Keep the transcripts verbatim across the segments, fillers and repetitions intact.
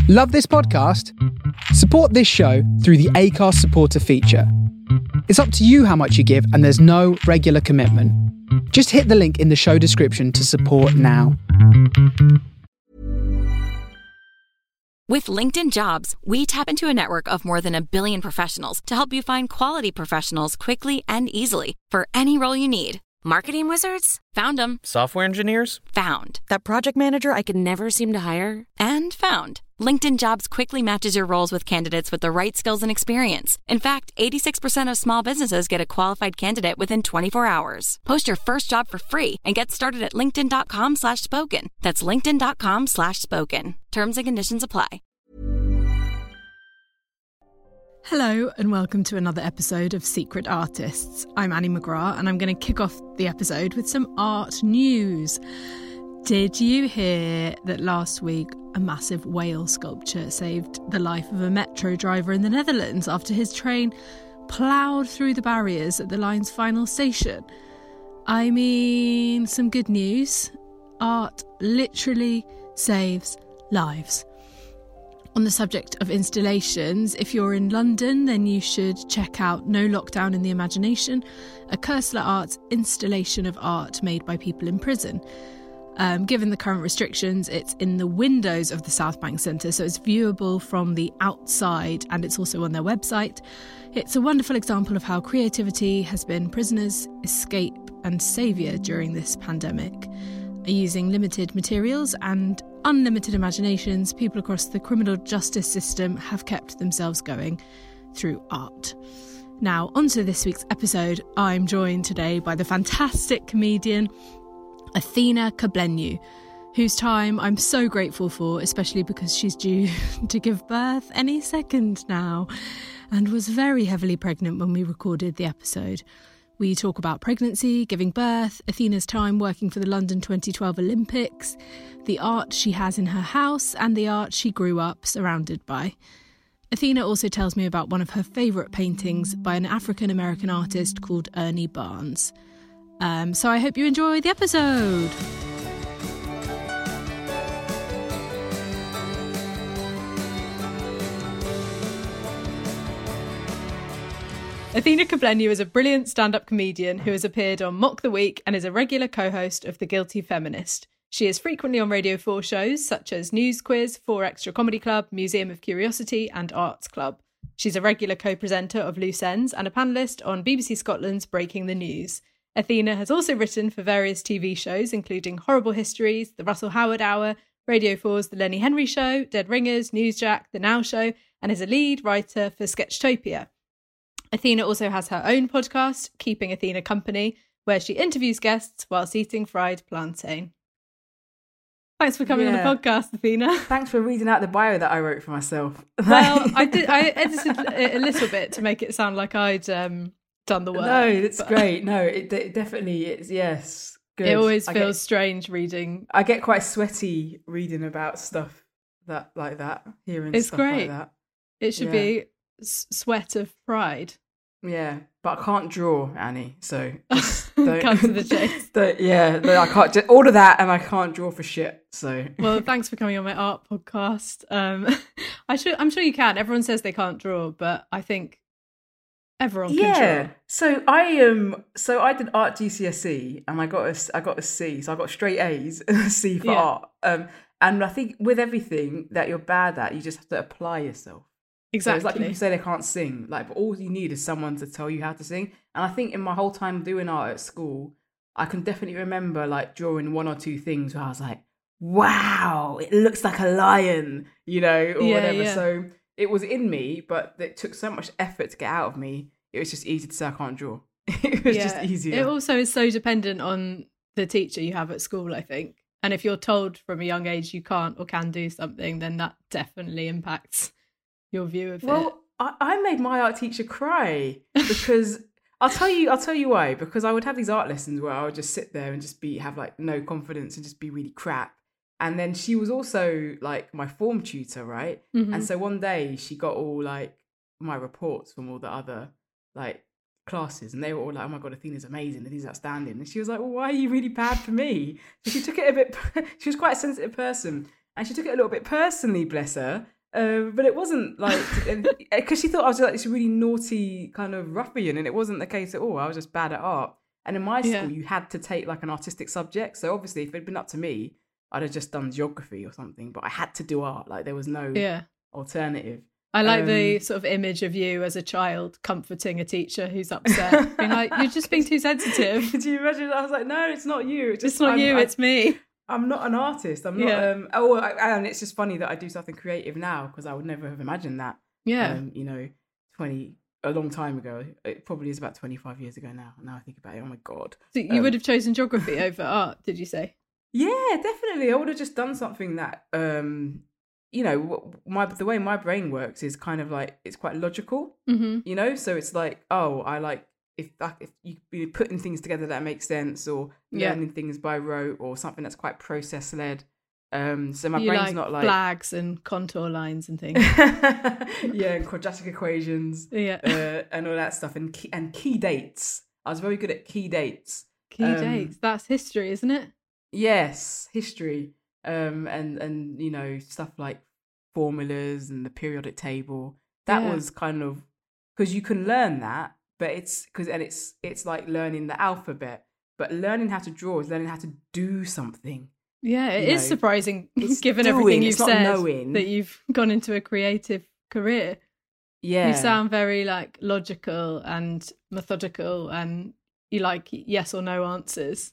Love this podcast? Support this show through the Acast supporter feature. It's up to you how much you give, and there's no regular commitment. Just hit the link in the show description to support now. With LinkedIn Jobs, we tap into a network of more than a billion professionals to help you find quality professionals quickly and easily for any role you need. Marketing wizards? Found them. Software engineers? Found. That project manager I could never seem to hire? And found. LinkedIn Jobs quickly matches your roles with candidates with the right skills and experience. In fact, eighty-six percent of small businesses get a qualified candidate within twenty-four hours. Post your first job for free and get started at linkedin.com slash spoken. That's linkedin.com slash spoken. Terms and conditions apply. Hello and welcome to another episode of Secret Artists. I'm Annie McGrath and I'm going to kick off the episode with some art news. Did you hear that last week a massive whale sculpture saved the life of a metro driver in the Netherlands after his train ploughed through the barriers at the line's final station? I mean, some good news. Art literally saves lives. On the subject of installations, if you're in London, then you should check out No Lockdown in the Imagination, a Cursler Arts installation of art made by people in prison. Um, given the current restrictions, it's in the windows of the South Bank Centre, so it's viewable from the outside, and it's also on their website. It's a wonderful example of how creativity has been prisoners' escape and saviour during this pandemic. Using limited materials and unlimited imaginations, people across the criminal justice system have kept themselves going through art. Now, onto this week's episode. I'm joined today by the fantastic comedian Athena Kugblenu, whose time I'm so grateful for, especially because she's due to give birth any second now and was very heavily pregnant when we recorded the episode. We talk about pregnancy, giving birth, Athena's time working for the London twenty twelve Olympics, the art she has in her house, and the art she grew up surrounded by. Athena also tells me about one of her favourite paintings by an African-American artist called Ernie Barnes. Um, so I hope you enjoy the episode. Athena Kugblenu is a brilliant stand-up comedian who has appeared on Mock the Week and is a regular co-host of The Guilty Feminist. She is frequently on Radio four shows such as News Quiz, four Extra Comedy Club, Museum of Curiosity and Arts Club. She's a regular co-presenter of Loose Ends and a panellist on B B C Scotland's Breaking the News. Athena has also written for various T V shows including Horrible Histories, The Russell Howard Hour, Radio four's The Lenny Henry Show, Dead Ringers, Newsjack, The Now Show, and is a lead writer for Sketchtopia. Athena also has her own podcast, Keeping Athena Company, where she interviews guests whilst eating fried plantain. Thanks for coming yeah. on the podcast, Athena. Thanks for reading out the bio that I wrote for myself. Well, I did. I edited it a little bit to make it sound like I'd um, done the work. No, it's but... great. No, it, it definitely is. Yes, good. It always I feels get, strange reading. I get quite sweaty reading about stuff that like that. Hearing it's stuff great. like that. It should yeah. be sweat of pride. Yeah, but I can't draw, Annie, so just don't come to the chase. Don't, yeah, I can't just order that, and I can't draw for shit. So well, thanks for coming on my art podcast. Um, I should, I'm sure you can. Everyone says they can't draw, but I think everyone can yeah. draw. So I um, so I did art G C S E, and I got a, I got a C, so I got straight A's, a C for yeah. art. Um, and I think with everything that you're bad at, you just have to apply yourself. Exactly. So it's like people say they can't sing, like, but all you need is someone to tell you how to sing. And I think in my whole time doing art at school, I can definitely remember like drawing one or two things where I was like, wow, it looks like a lion, you know, or yeah, whatever. Yeah. So it was in me, but it took so much effort to get out of me. It was just easy to say I can't draw. It was yeah. just easier. It also is so dependent on the teacher you have at school, I think. And if you're told from a young age you can't or can do something, then that definitely impacts your view of well, it. Well, I, I made my art teacher cry because I'll tell you, I'll tell you why. Because I would have these art lessons where I would just sit there and just be have like no confidence and just be really crap. And then she was also like my form tutor, right? Mm-hmm. And so one day she got all like my reports from all the other like classes, and they were all like, "Oh my god, Athena's amazing, Athena's outstanding." And she was like, "Well, why are you really bad for me?" So she took it a bit. She was quite a sensitive person, and she took it a little bit personally, bless her. Um, but it wasn't like, because she thought I was like this really naughty kind of ruffian, and it wasn't the case at all. I was just bad at art. And in my school, Yeah. you had to take like an artistic subject. So obviously, if it'd been up to me, I'd have just done geography or something. But I had to do art. Like there was no Yeah. alternative. I like Um, the sort of image of you as a child comforting a teacher who's upset. Being like, you're just being too sensitive. Could you imagine? I was like, no, it's not you. It's, just, It's not I'm, you, I, it's me. I'm not an artist. I'm not. Yeah. Um, oh, I, and it's just funny that I do something creative now because I would never have imagined that. Yeah. Um, you know, twenty a long time ago. It probably is about twenty-five years ago now. Now I think about it. Oh my god. So you um, would have chosen geography over art, did you say? Yeah, definitely. I would have just done something that, um, you know, wh- my the way my brain works is kind of like it's quite logical. Mm-hmm. You know, so it's like, oh, I like if that if you be putting things together that make sense, or Yeah. learning things by rote, or something that's quite process led. Um, so my You brain's like not like flags and contour lines and things. yeah, and quadratic equations, Yeah. uh, and all that stuff, and key, and key dates. I was very good at key dates. Key um, dates. That's history, isn't it? Yes, history, um, and and you know stuff like formulas and the periodic table. That Yeah. was kind of because you can learn that, but it's because and it's it's like learning the alphabet, but learning how to draw is learning how to do something. Yeah, it You is know, surprising, it's given doing, everything you've it's not said, knowing. that you've gone into a creative career. Yeah, You sound very like logical and methodical, and you like yes or no answers.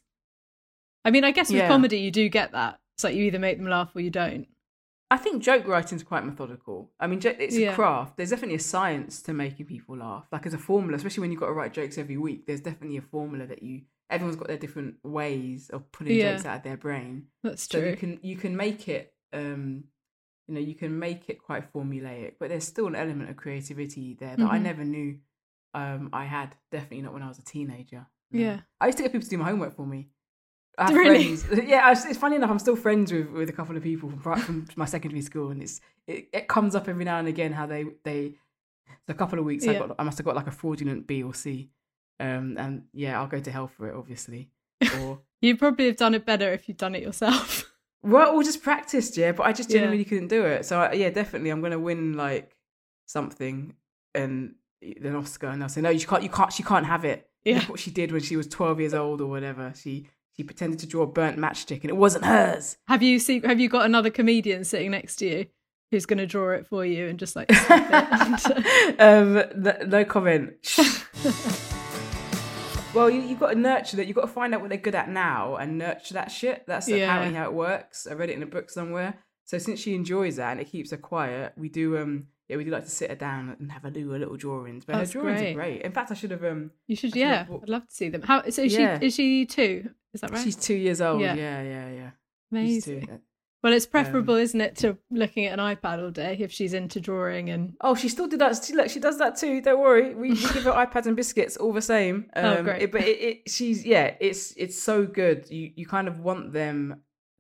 I mean, I guess with Yeah. comedy you do get that. It's like you either make them laugh or you don't. I think joke writing's quite methodical. I mean, jo- it's Yeah. a craft. There's definitely a science to making people laugh. Like as a formula, especially when you've got to write jokes every week. There's definitely a formula that you. Everyone's got their different ways of pulling Yeah. jokes out of their brain. That's So true. you can you can make it. Um, you know, you can make it quite formulaic, but there's still an element of creativity there that I Mhm. never knew um, I had. Definitely not when I was a teenager. No. Yeah. I used to get people to do my homework for me. I have Really? friends. Yeah, I- it's funny enough. I'm still friends with, with a couple of people from, pri- from my secondary school, and it's it, it comes up every now and again how they they. So a couple of weeks, I Yeah. got I must have got like a fraudulent B or C, um, and yeah, I'll go to hell for it, obviously. Or You probably have done it better if you'd done it yourself. well, or just practiced, yeah. But I just Yeah. genuinely couldn't do it. So I, yeah, definitely, I'm gonna win like something, and an Oscar, and they'll say no, you can't, you can't, she can't have it. Yeah. Look what she did when she was twelve years old or whatever. She she pretended to draw a burnt matchstick, and it wasn't hers. Have you seen, have you got another comedian sitting next to you who's going to draw it for you and just like snip it? um, no, no comment. Well, you, you've got to nurture that. You've got to find out what they're good at now and nurture that shit. That's Yeah. apparently how it works. I read it in a book somewhere. So since she enjoys that and it keeps her quiet, we do um yeah we do like to sit her down and have her do her little drawings. But That's her drawings great. are great. In fact, I should have um You should, I should yeah. have bought- I'd love to see them. How? So is Yeah. she is she two? Is that right? she's two years old. Yeah. Yeah, yeah, yeah. She's Amazing. two. Well, it's Um, preferable, isn't it, to looking at an iPad all day if she's into drawing and. Oh, she still did that. She, look, she does that too. Don't worry. We, we give her iPads and biscuits all the same. Um, Oh, great. it- but it, it, she's yeah. It's it's so good. You you kind of want them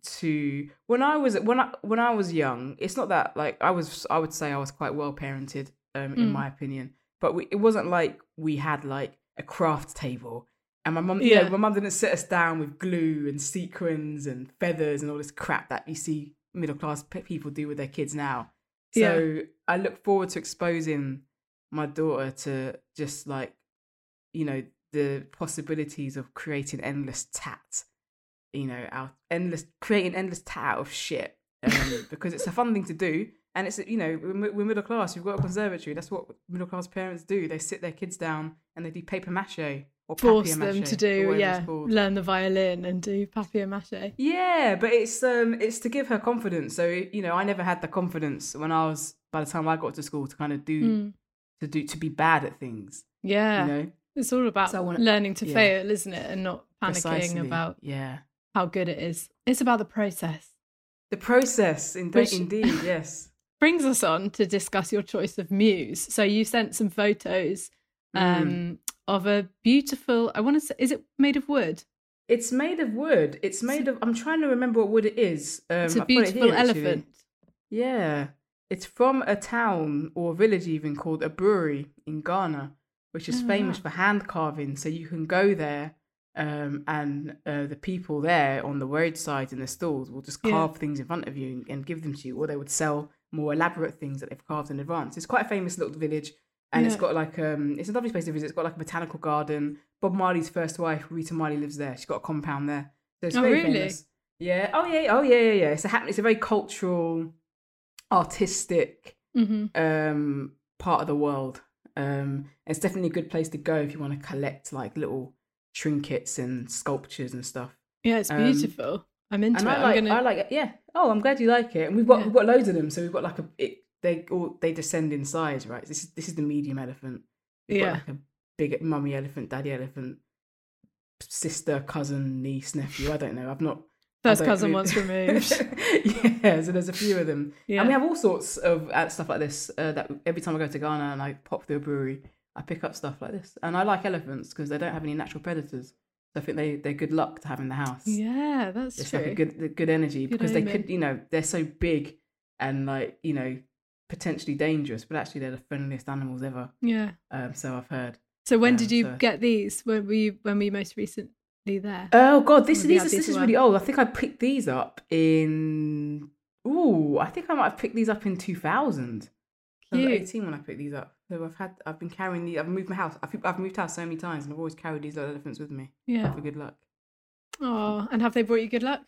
to. When I was when I when I was young, it's not that like I was. I would say I was quite well parented, um, in Mm. my opinion. But we, it wasn't like we had like a craft table. And my mum, Yeah. yeah, my mum didn't sit us down with glue and sequins and feathers and all this crap that you see middle class pe- people do with their kids now. So I look forward to exposing my daughter to just like, you know, the possibilities of creating endless tat, you know, out endless creating endless tat out of shit, um, because it's a fun thing to do. And it's, you know, we're, we're middle class. We've got a conservatory. That's what middle class parents do. They sit their kids down and they do paper mache or Force papier-mâché, them to or do, whatever yeah, it's called. learn the violin and do papier-mâché. Yeah, but it's um it's to give her confidence. So you know, I never had the confidence when I was by the time I got to school to kind of do Mm. to do to be bad at things. Yeah, You know, it's all about So I wanna- learning to yeah. fail, isn't it, and not panicking Precisely. about yeah how good it is. It's about the process. the process. Indeed, Which- indeed, yes. Brings us on to discuss your choice of muse. So you sent some photos um, Mm. of a beautiful. I want to say, is it made of wood? It's made of wood. It's made of. I'm trying to remember what wood it is. Um, It's a I've got it beautiful here, actually. elephant. Yeah, it's from a town or village even called Aburi in Ghana, which is Oh, famous wow. for hand carving. So you can go there, um, and uh, the people there on the roadside in the stalls will just Yeah. carve things in front of you and, and give them to you, or they would sell more elaborate things that they've carved in advance. It's quite a famous little village, and Yeah. it's got like um, it's a lovely place to visit. It's got like a botanical garden. Bob Marley's first wife, Rita Marley, lives there. She's got a compound there, so it's Oh, very really? famous. Yeah. Oh yeah. Oh yeah. Yeah. Yeah. It's a hap- It's a very cultural, artistic Mm-hmm. um part of the world. Um, it's definitely a good place to go if you want to collect like little trinkets and sculptures and stuff. Yeah, it's Um, beautiful. I'm into And it. I I'm like, gonna. I like it. Yeah. Oh, I'm glad you like it. And we've got Yeah. we've got loads of them. So we've got like a it, they all they descend in size, right? This is this is the medium elephant. We've Yeah. got like a big mummy elephant, daddy elephant, sister, cousin, niece, nephew. I don't know. I've not. I First don't cousin really- once removed. Yeah. So there's a few of them. Yeah. And we have all sorts of uh, stuff like this. Uh, that every time I go to Ghana and I pop through a brewery, I pick up stuff like this. And I like elephants because they don't have any natural predators. So I think they they're good luck to have in the house. Yeah, that's It's true. like a good good energy Good because they omen. could, you know, they're so big and like, you know, potentially dangerous, but actually they're the friendliest animals ever. Yeah. Um, so I've heard. So when Um, did you so- get these? When were you, when were you most recently there? Oh God, this Or have you these had is these this a is while? really old. I think I picked these up in. Ooh, I think I might have picked these up in two thousand. I was Cute. eighteen when I picked these up. So I've had, I've been carrying these. I've moved my house. I've, I've moved house so many times, and I've always carried these little elephants with me Yeah. for good luck. Oh, and have they brought you good luck?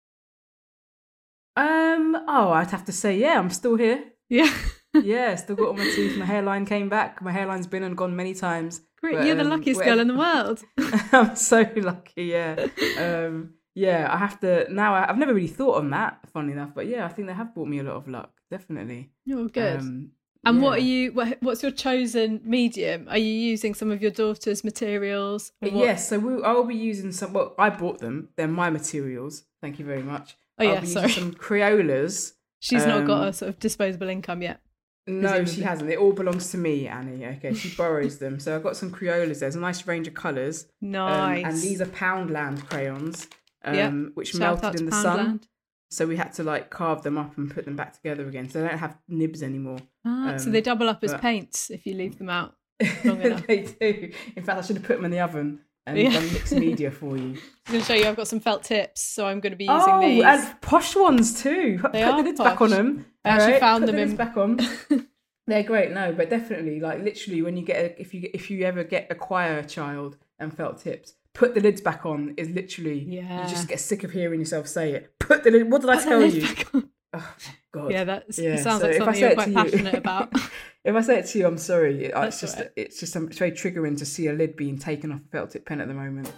Um. Oh, I'd have to say, yeah, I'm still here. Yeah. Yeah, still got all my teeth. My hairline came back. My hairline's been and gone many times. Great. But, You're the um, luckiest whatever- girl in the world. I'm so lucky. Yeah. Um. Yeah, I have to now. I, I've never really thought on that, funnily enough. But yeah, I think they have brought me a lot of luck. Definitely. You're good. Um, and what are yeah. you? What, what's your chosen medium? Are you using some of your daughter's materials? or what? Yes, so we, I'll be using some. Well, I bought them. They're my materials. Thank you very much. Oh, I'll yeah, be sorry. using some Crayolas. She's not got um, a sort of disposable income yet. No, she presumably. hasn't. It all belongs to me, Annie. Okay, she borrows them. So I've got some Crayolas. There's a nice range of colours. Um, Nice. and these are Poundland crayons, um, Yep. which Shout out melted to in the sun. Poundland. So we had to like carve them up and put them back together again. So they don't have nibs anymore. Ah, so Um, they double up as but- paints if you leave them out long enough. They do. In fact, I should have put them in the oven and Yeah. done mixed media for you. I'm going to show you. I've got some felt tips, so I'm going to be using Oh, these. and posh ones too. Put They the are lids back on posh. them. I actually alright? found Put them the lids in- back on. They're great. No, but definitely, like literally, when you get a, if you get, if you ever get acquire a child and felt tips, put the lids back on. Is literally Yeah. you just get sick of hearing yourself say it. Put the lid. What did I Put the tell lid you? back on. Oh my god. Yeah, that's, Yeah, it sounds so like if I something say you're it quite to you- passionate about. If I say it to you, I'm sorry. It- That's It's just, alright. it's just, um, it's very triggering to see a lid being taken off a felt tip pen at the moment.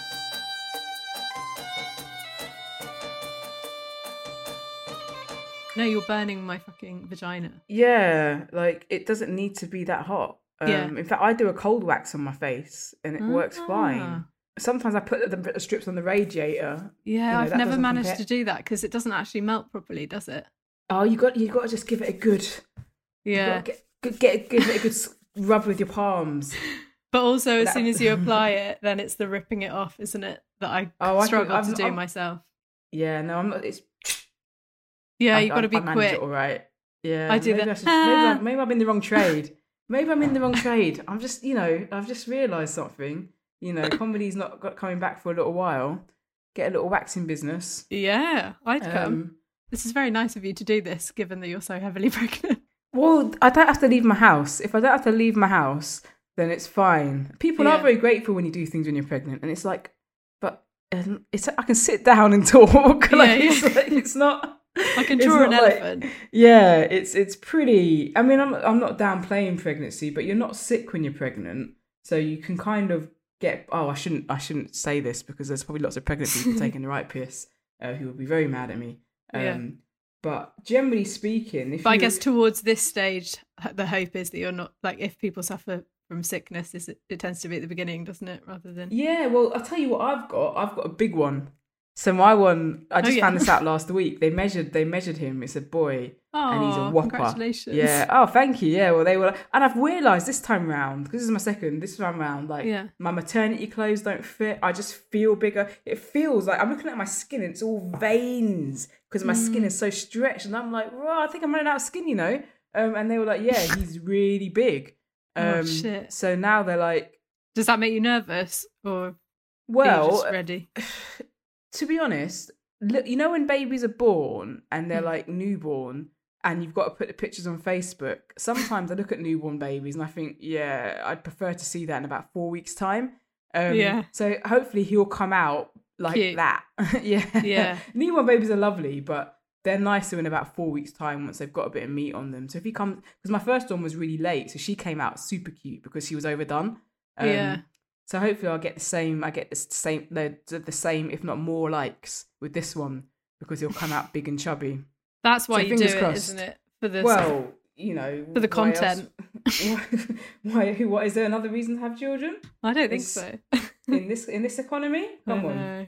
No, you're burning my fucking vagina. Yeah, like it doesn't need to be that hot. Um, Yeah. In fact, I do a cold wax on my face and it works Ah. fine. Sometimes I put the, the strips on the radiator. Yeah, know, I've that never doesn't managed compare- to do that because it doesn't actually melt properly, does it? Oh, you got you got to just give it a good. You Yeah. gotta get, get, get give it a good s- rub with your palms. But also, as That- soon as you apply it, then it's the ripping it off, isn't it? That I Oh, I think struggle I've- to do I'm- myself. Yeah, no, I'm not. It's Yeah, I- you've got I- to be I manage quick. It all right. Yeah, I do maybe the- I should- maybe, I, maybe I'm in the wrong trade. Maybe I'm in the wrong trade. I'm just, you know, I've just realised something. You know, comedy's not got coming back for a little while. Get a little waxing business. Yeah, I'd come. Um, This is very nice of you to do this, given that you're so heavily pregnant. well, I don't have to leave my house. If I don't have to leave my house, then it's fine. People Yeah. are very grateful when you do things when you're pregnant, and it's like, but um, it's I can sit down and talk. like, Yeah, it's, yeah. like, it's not. I can it's draw an not like- elephant. Yeah, it's it's pretty. I mean, I'm I'm not downplaying pregnancy, but you're not sick when you're pregnant, so you can kind of get. Oh, I shouldn't I shouldn't say this because there's probably lots of pregnant people taking the right piss uh, who will be very mad at me. Um, Yeah. But generally speaking, if But I you- guess towards this stage, h- the hope is that you're not like if people suffer from sickness, is it, it tends to be at the beginning, doesn't it? Rather than yeah, well, I'll tell you what I've got. I've got a big one. So my one, I just Oh, yeah. found this out last week. They measured they measured him. It's a boy. and he's a Aw, whopper. Congratulations. Yeah. Oh, thank you. Yeah. Well, they were, and I've realised this time round, because this is my second. This time round, like Yeah. my maternity clothes don't fit. I just feel bigger. It feels like I'm looking at my skin. And it's all veins because my Mm. skin is so stretched, and I'm like, well, I think I'm running out of skin, you know. Um, and they were like, yeah, he's really big. Um, Oh, shit. So now they're like, Does that make you nervous, or are you well, just ready? to be honest, look, you know when babies are born and they're like newborn and you've got to put the pictures on Facebook. Sometimes I look at newborn babies and I think, yeah, I'd prefer to see that in about four weeks' time. Um, Yeah. So hopefully he'll come out like Cute. that. yeah. Yeah. Newborn babies are lovely, but they're nicer in about four weeks' time once they've got a bit of meat on them. So if he comes, because my first one was really late, so she came out super cute because she was overdone. Um, Yeah. So hopefully I'll get the same. I get the same, the, the same, if not more, likes with this one because he'll come out big and chubby. That's why So you do fingers it, crossed. isn't it? For the Well, you know, for the why else- content. why? Why? What is there another reason to have children I don't think It's- so. in this in this economy? Come I on. know.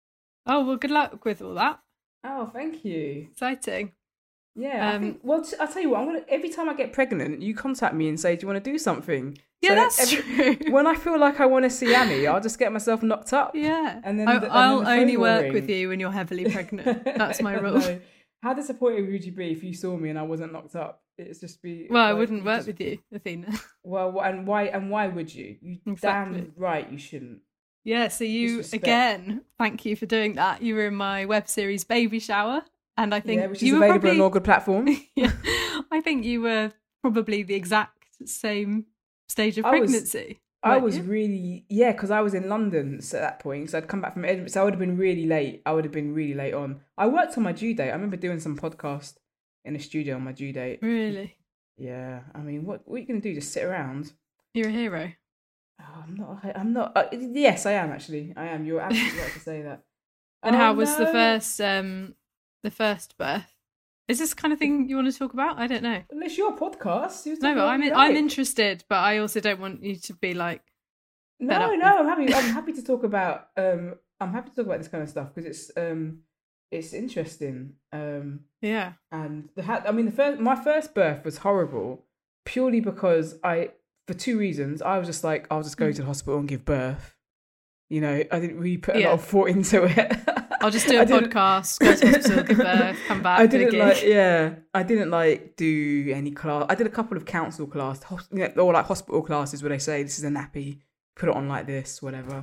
Oh well, good luck with all that. Oh, thank you. Exciting. Yeah, I Um, think, well, t- I'll tell you what. I'm gonna every time I get pregnant, you contact me and say, "Do you want to do something?" Yeah, So that's every- true. When I feel like I want to see Annie, I'll just get myself knocked up. Yeah. And then I, the- and then I'll the phone only will work ring. with you when you're heavily pregnant. That's my rule. No. How disappointed would you be if you saw me and I wasn't knocked up? It's just be. Well, I like, wouldn't you work just- with you, Athena. Well, wh- and why? And why would you? You Exactly. damn right you shouldn't. Yeah, so you Disrespect. again, thank you for doing that. You were in my web series Baby Shower, and I think Yeah, which is you were available probably, on all good platforms. yeah, I think you were probably the exact same stage of I was- pregnancy. I weren't was you? really yeah, because I was in London so at that point, so I'd come back from Edinburgh, so I would have been really late. I would have been really late on. I worked on my due date. I remember doing some podcast in a studio on my due date. Really, Yeah, I mean, what what are you gonna do? Just sit around? you're a hero. Oh, I'm not. I- I'm not. Uh, yes, I am actually. I am. You're absolutely right to say that. And Oh, how was the no. first, um, the first birth? Is this the kind of thing you want to talk about? I don't know. Well, it's your podcast. You No, talk but about I'm what you I'm like. interested, but I also don't want you to be like, fed up No, with- no, I'm happy. I'm happy to talk about. Um, I'm happy to talk about this kind of stuff because it's um, it's interesting. Um, yeah, and the ha- I mean, the first my first birth was horrible purely because I for two reasons. I was just like, I'll just go to the hospital and give birth. You know, I didn't really put a Yeah. lot of thought into it. I'll just do a I didn't- podcast, go to hospital, give birth, come back, I do a didn't gig. like, yeah, I didn't like do any class. I did a couple of council class, hos- you know, or like hospital classes where they say this is a nappy, put it on like this, whatever.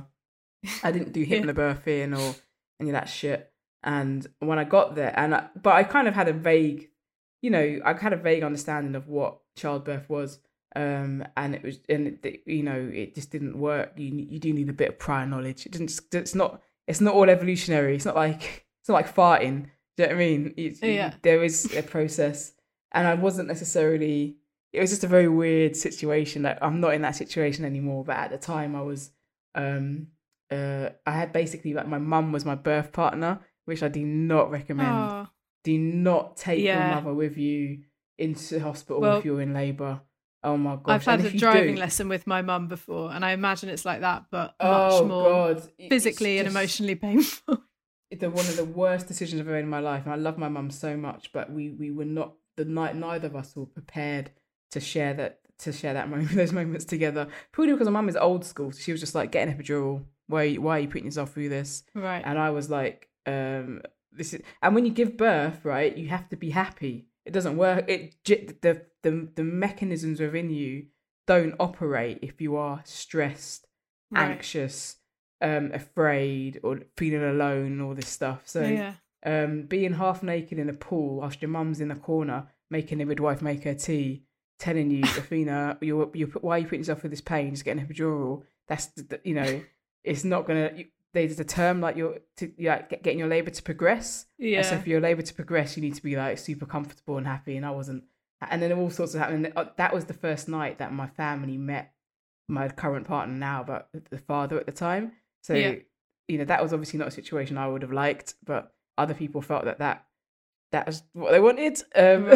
I didn't do Yeah. hypnobirthing or any of that shit. And when I got there, and I, but I kind of had a vague, you know, I had a vague understanding of what childbirth was. Um, and it was, and it, you know, it just didn't work. You you do need a bit of prior knowledge. It didn't. It's not. It's not all evolutionary. It's not like it's not like farting. Do you know what I mean? It's, Yeah. There is a process, and I wasn't necessarily. It was just a very weird situation. Like I'm not in that situation anymore, but at the time I was. Um, uh, I had basically like my mum was my birth partner, which I do not recommend. Oh, Do not take Yeah. your mother with you into hospital Well, if you're in labour. Oh my gosh! I've had And a if you driving do- lesson with my mum before, and I imagine it's like that, but much Oh more god! It- it's physically and just- emotionally painful. It's one of the worst decisions I've ever made in my life, and I love my mum so much, but we we were not the night. Neither of us were prepared to share that to share that moment, those moments together. Purely because my mum is old school, so she was just like, "Get an epidural. Why? are you- Why are you putting yourself through this?" Right. And I was like, um, "This is." And when you give birth, right, you have to be happy. It doesn't work. It j- the the the mechanisms within you don't operate if you are stressed, Right. anxious, um, afraid, or feeling alone, and all this stuff. So, Yeah. um, being half naked in a pool whilst your mum's in the corner making the midwife make her tea, telling you, Athena, you're, you're, why are you putting yourself through this pain? Just get an epidural. That's, the- you know, it's not gonna. You, there's a term like you're, to, you're like get- getting your labour to progress. Yeah. And so for your labour to progress, you need to be like super comfortable and happy. And I wasn't. And then all sorts of happening. That was the first night that my family met my current partner now, but the father at the time. So, Yeah. you know, that was obviously not a situation I would have liked, but other people felt that that, that was what they wanted. Um,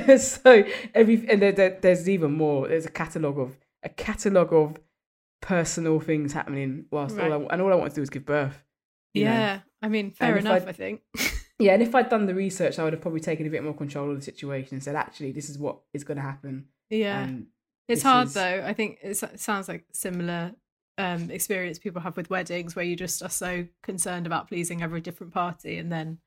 so every and there, there, there's even more. There's a catalogue of a catalogue of personal things happening whilst all I, Right. and all I wanted to do was give birth. you know. Yeah. I mean, fair And if enough, I- I think. Yeah, and if I'd done the research, I would have probably taken a bit more control of the situation and said, actually, this is what is going to happen. Yeah. And It's this hard is- though. I think it's, it sounds like similar um, experience people have with weddings, where you just are so concerned about pleasing every different party, and then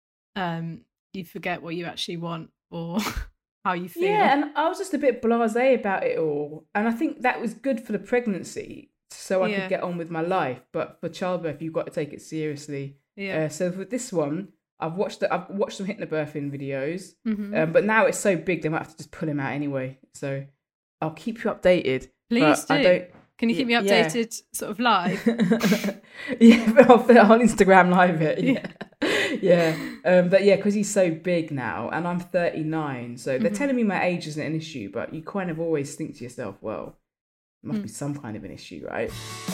um, you forget what you actually want or how you feel. Yeah, and I was just a bit blasé about it all. And I think that was good for the pregnancy, so I Yeah. could get on with my life. But for childbirth, you've got to take it seriously. yeah. Uh, so for this one, I've watched the, I've watched some hypnobirthing videos, Mm-hmm. um, but now it's so big they might have to just pull him out anyway. So I'll keep you updated. Please but do. I don't, Can you keep me yeah. updated sort of live? yeah, but I'll, I'll Instagram live it. Yeah, yeah. Um, but yeah, because he's so big now, and I'm thirty-nine, so they're Mhm. telling me my age isn't an issue. But you kind of always think to yourself, well, it must Mm. be some kind of an issue, right?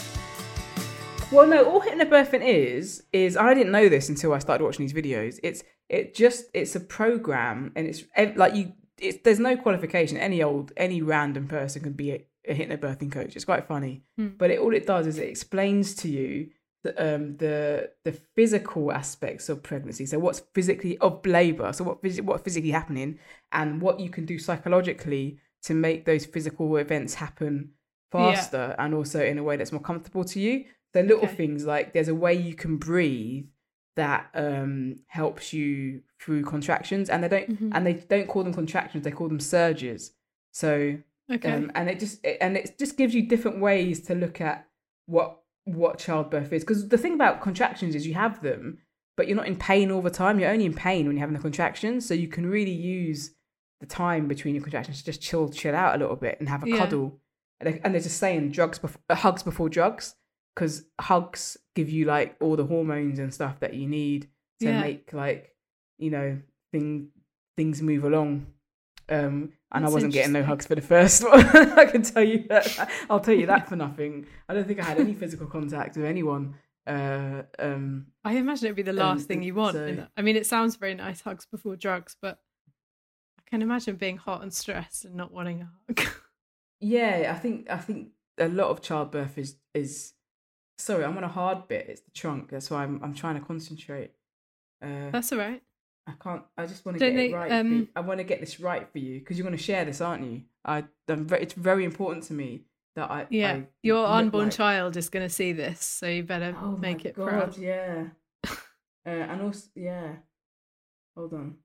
Well, no. All hypnobirthing is is I didn't know this until I started watching these videos. It's it just it's a program, and it's ev- like you. It's, there's no qualification. Any old, any random person can be a, a hypnobirthing coach. It's quite funny, Mm. but it, all it does is it explains to you the um the the physical aspects of pregnancy. So what's physically of labour. So what phys- what physically happening, and what you can do psychologically to make those physical events happen faster, and also in a way that's more comfortable to you. So little Okay. things like there's a way you can breathe that um helps you through contractions, and they don't Mhm. and they don't call them contractions, they call them surges. So Okay. um and it just it, and it just gives you different ways to look at what what childbirth is, because the thing about contractions is you have them, but you're not in pain all the time. You're only in pain when you're having the contractions, so you can really use the time between your contractions to just chill chill out a little bit and have a Yeah. cuddle. And, they, and they're just saying drugs bef- uh, hugs before drugs, because hugs give you like all the hormones and stuff that you need to Yeah. make like, you know, thing things move along. Um, and That's I wasn't getting no interesting. hugs for the first one. I can tell you that. I'll tell you that for nothing. I don't think I had any physical contact with anyone. Uh, um, I imagine it'd be the last um, thing you want. so- in that. I mean, it sounds very nice, hugs before drugs, but I can imagine being hot and stressed and not wanting a hug. yeah, I think I think a lot of childbirth is is. Sorry, I'm on a hard bit. It's the trunk. That's why I'm I'm trying to concentrate. Uh, That's all right. I can't. I just want to Don't get they, it right. um, for you. I want to get this right for you, because you're going to share this, aren't you? I. I'm ve- it's very important to me that I. Yeah, I your look unborn like- child is going to see this, so you better Oh make my it God, proud. Yeah. uh, and also, yeah. Hold on.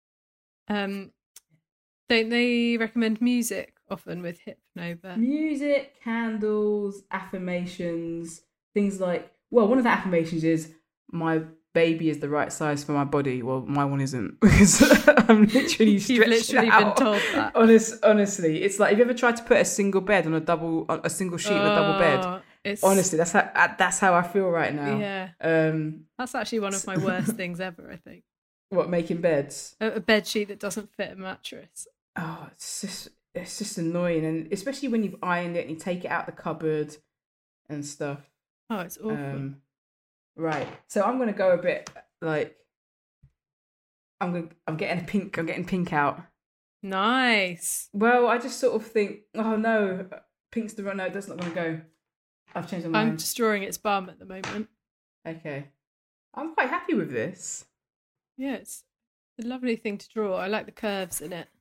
Um, don't they recommend music often with hypnobirth? Music, candles, affirmations, things like. Well, one of the affirmations is my baby is the right size for my body. Well, my one isn't, because I'm literally You've stretched literally out. been told that. Honest, honestly, it's like, have you ever tried to put a single bed on a double, on a single sheet on a double bed? Oh, It's, Honestly, that's how uh, that's how I feel right now. yeah, Um, that's actually one of my worst things ever. I think what, making beds? a, a bed sheet that doesn't fit a mattress. Oh, it's just it's just annoying, and especially when you've ironed it and you take it out the cupboard and stuff. Oh, it's awful. Um, right. So I'm gonna go a bit like I'm gonna I'm getting pink. I'm getting pink out. Nice. Well, I just sort of think, oh no, pink's the wrong. No, that's not gonna go. I've changed my I'm mind. just drawing its bum at the moment. Okay, I'm quite happy with this. Yeah, it's a lovely thing to draw. I like the curves in it.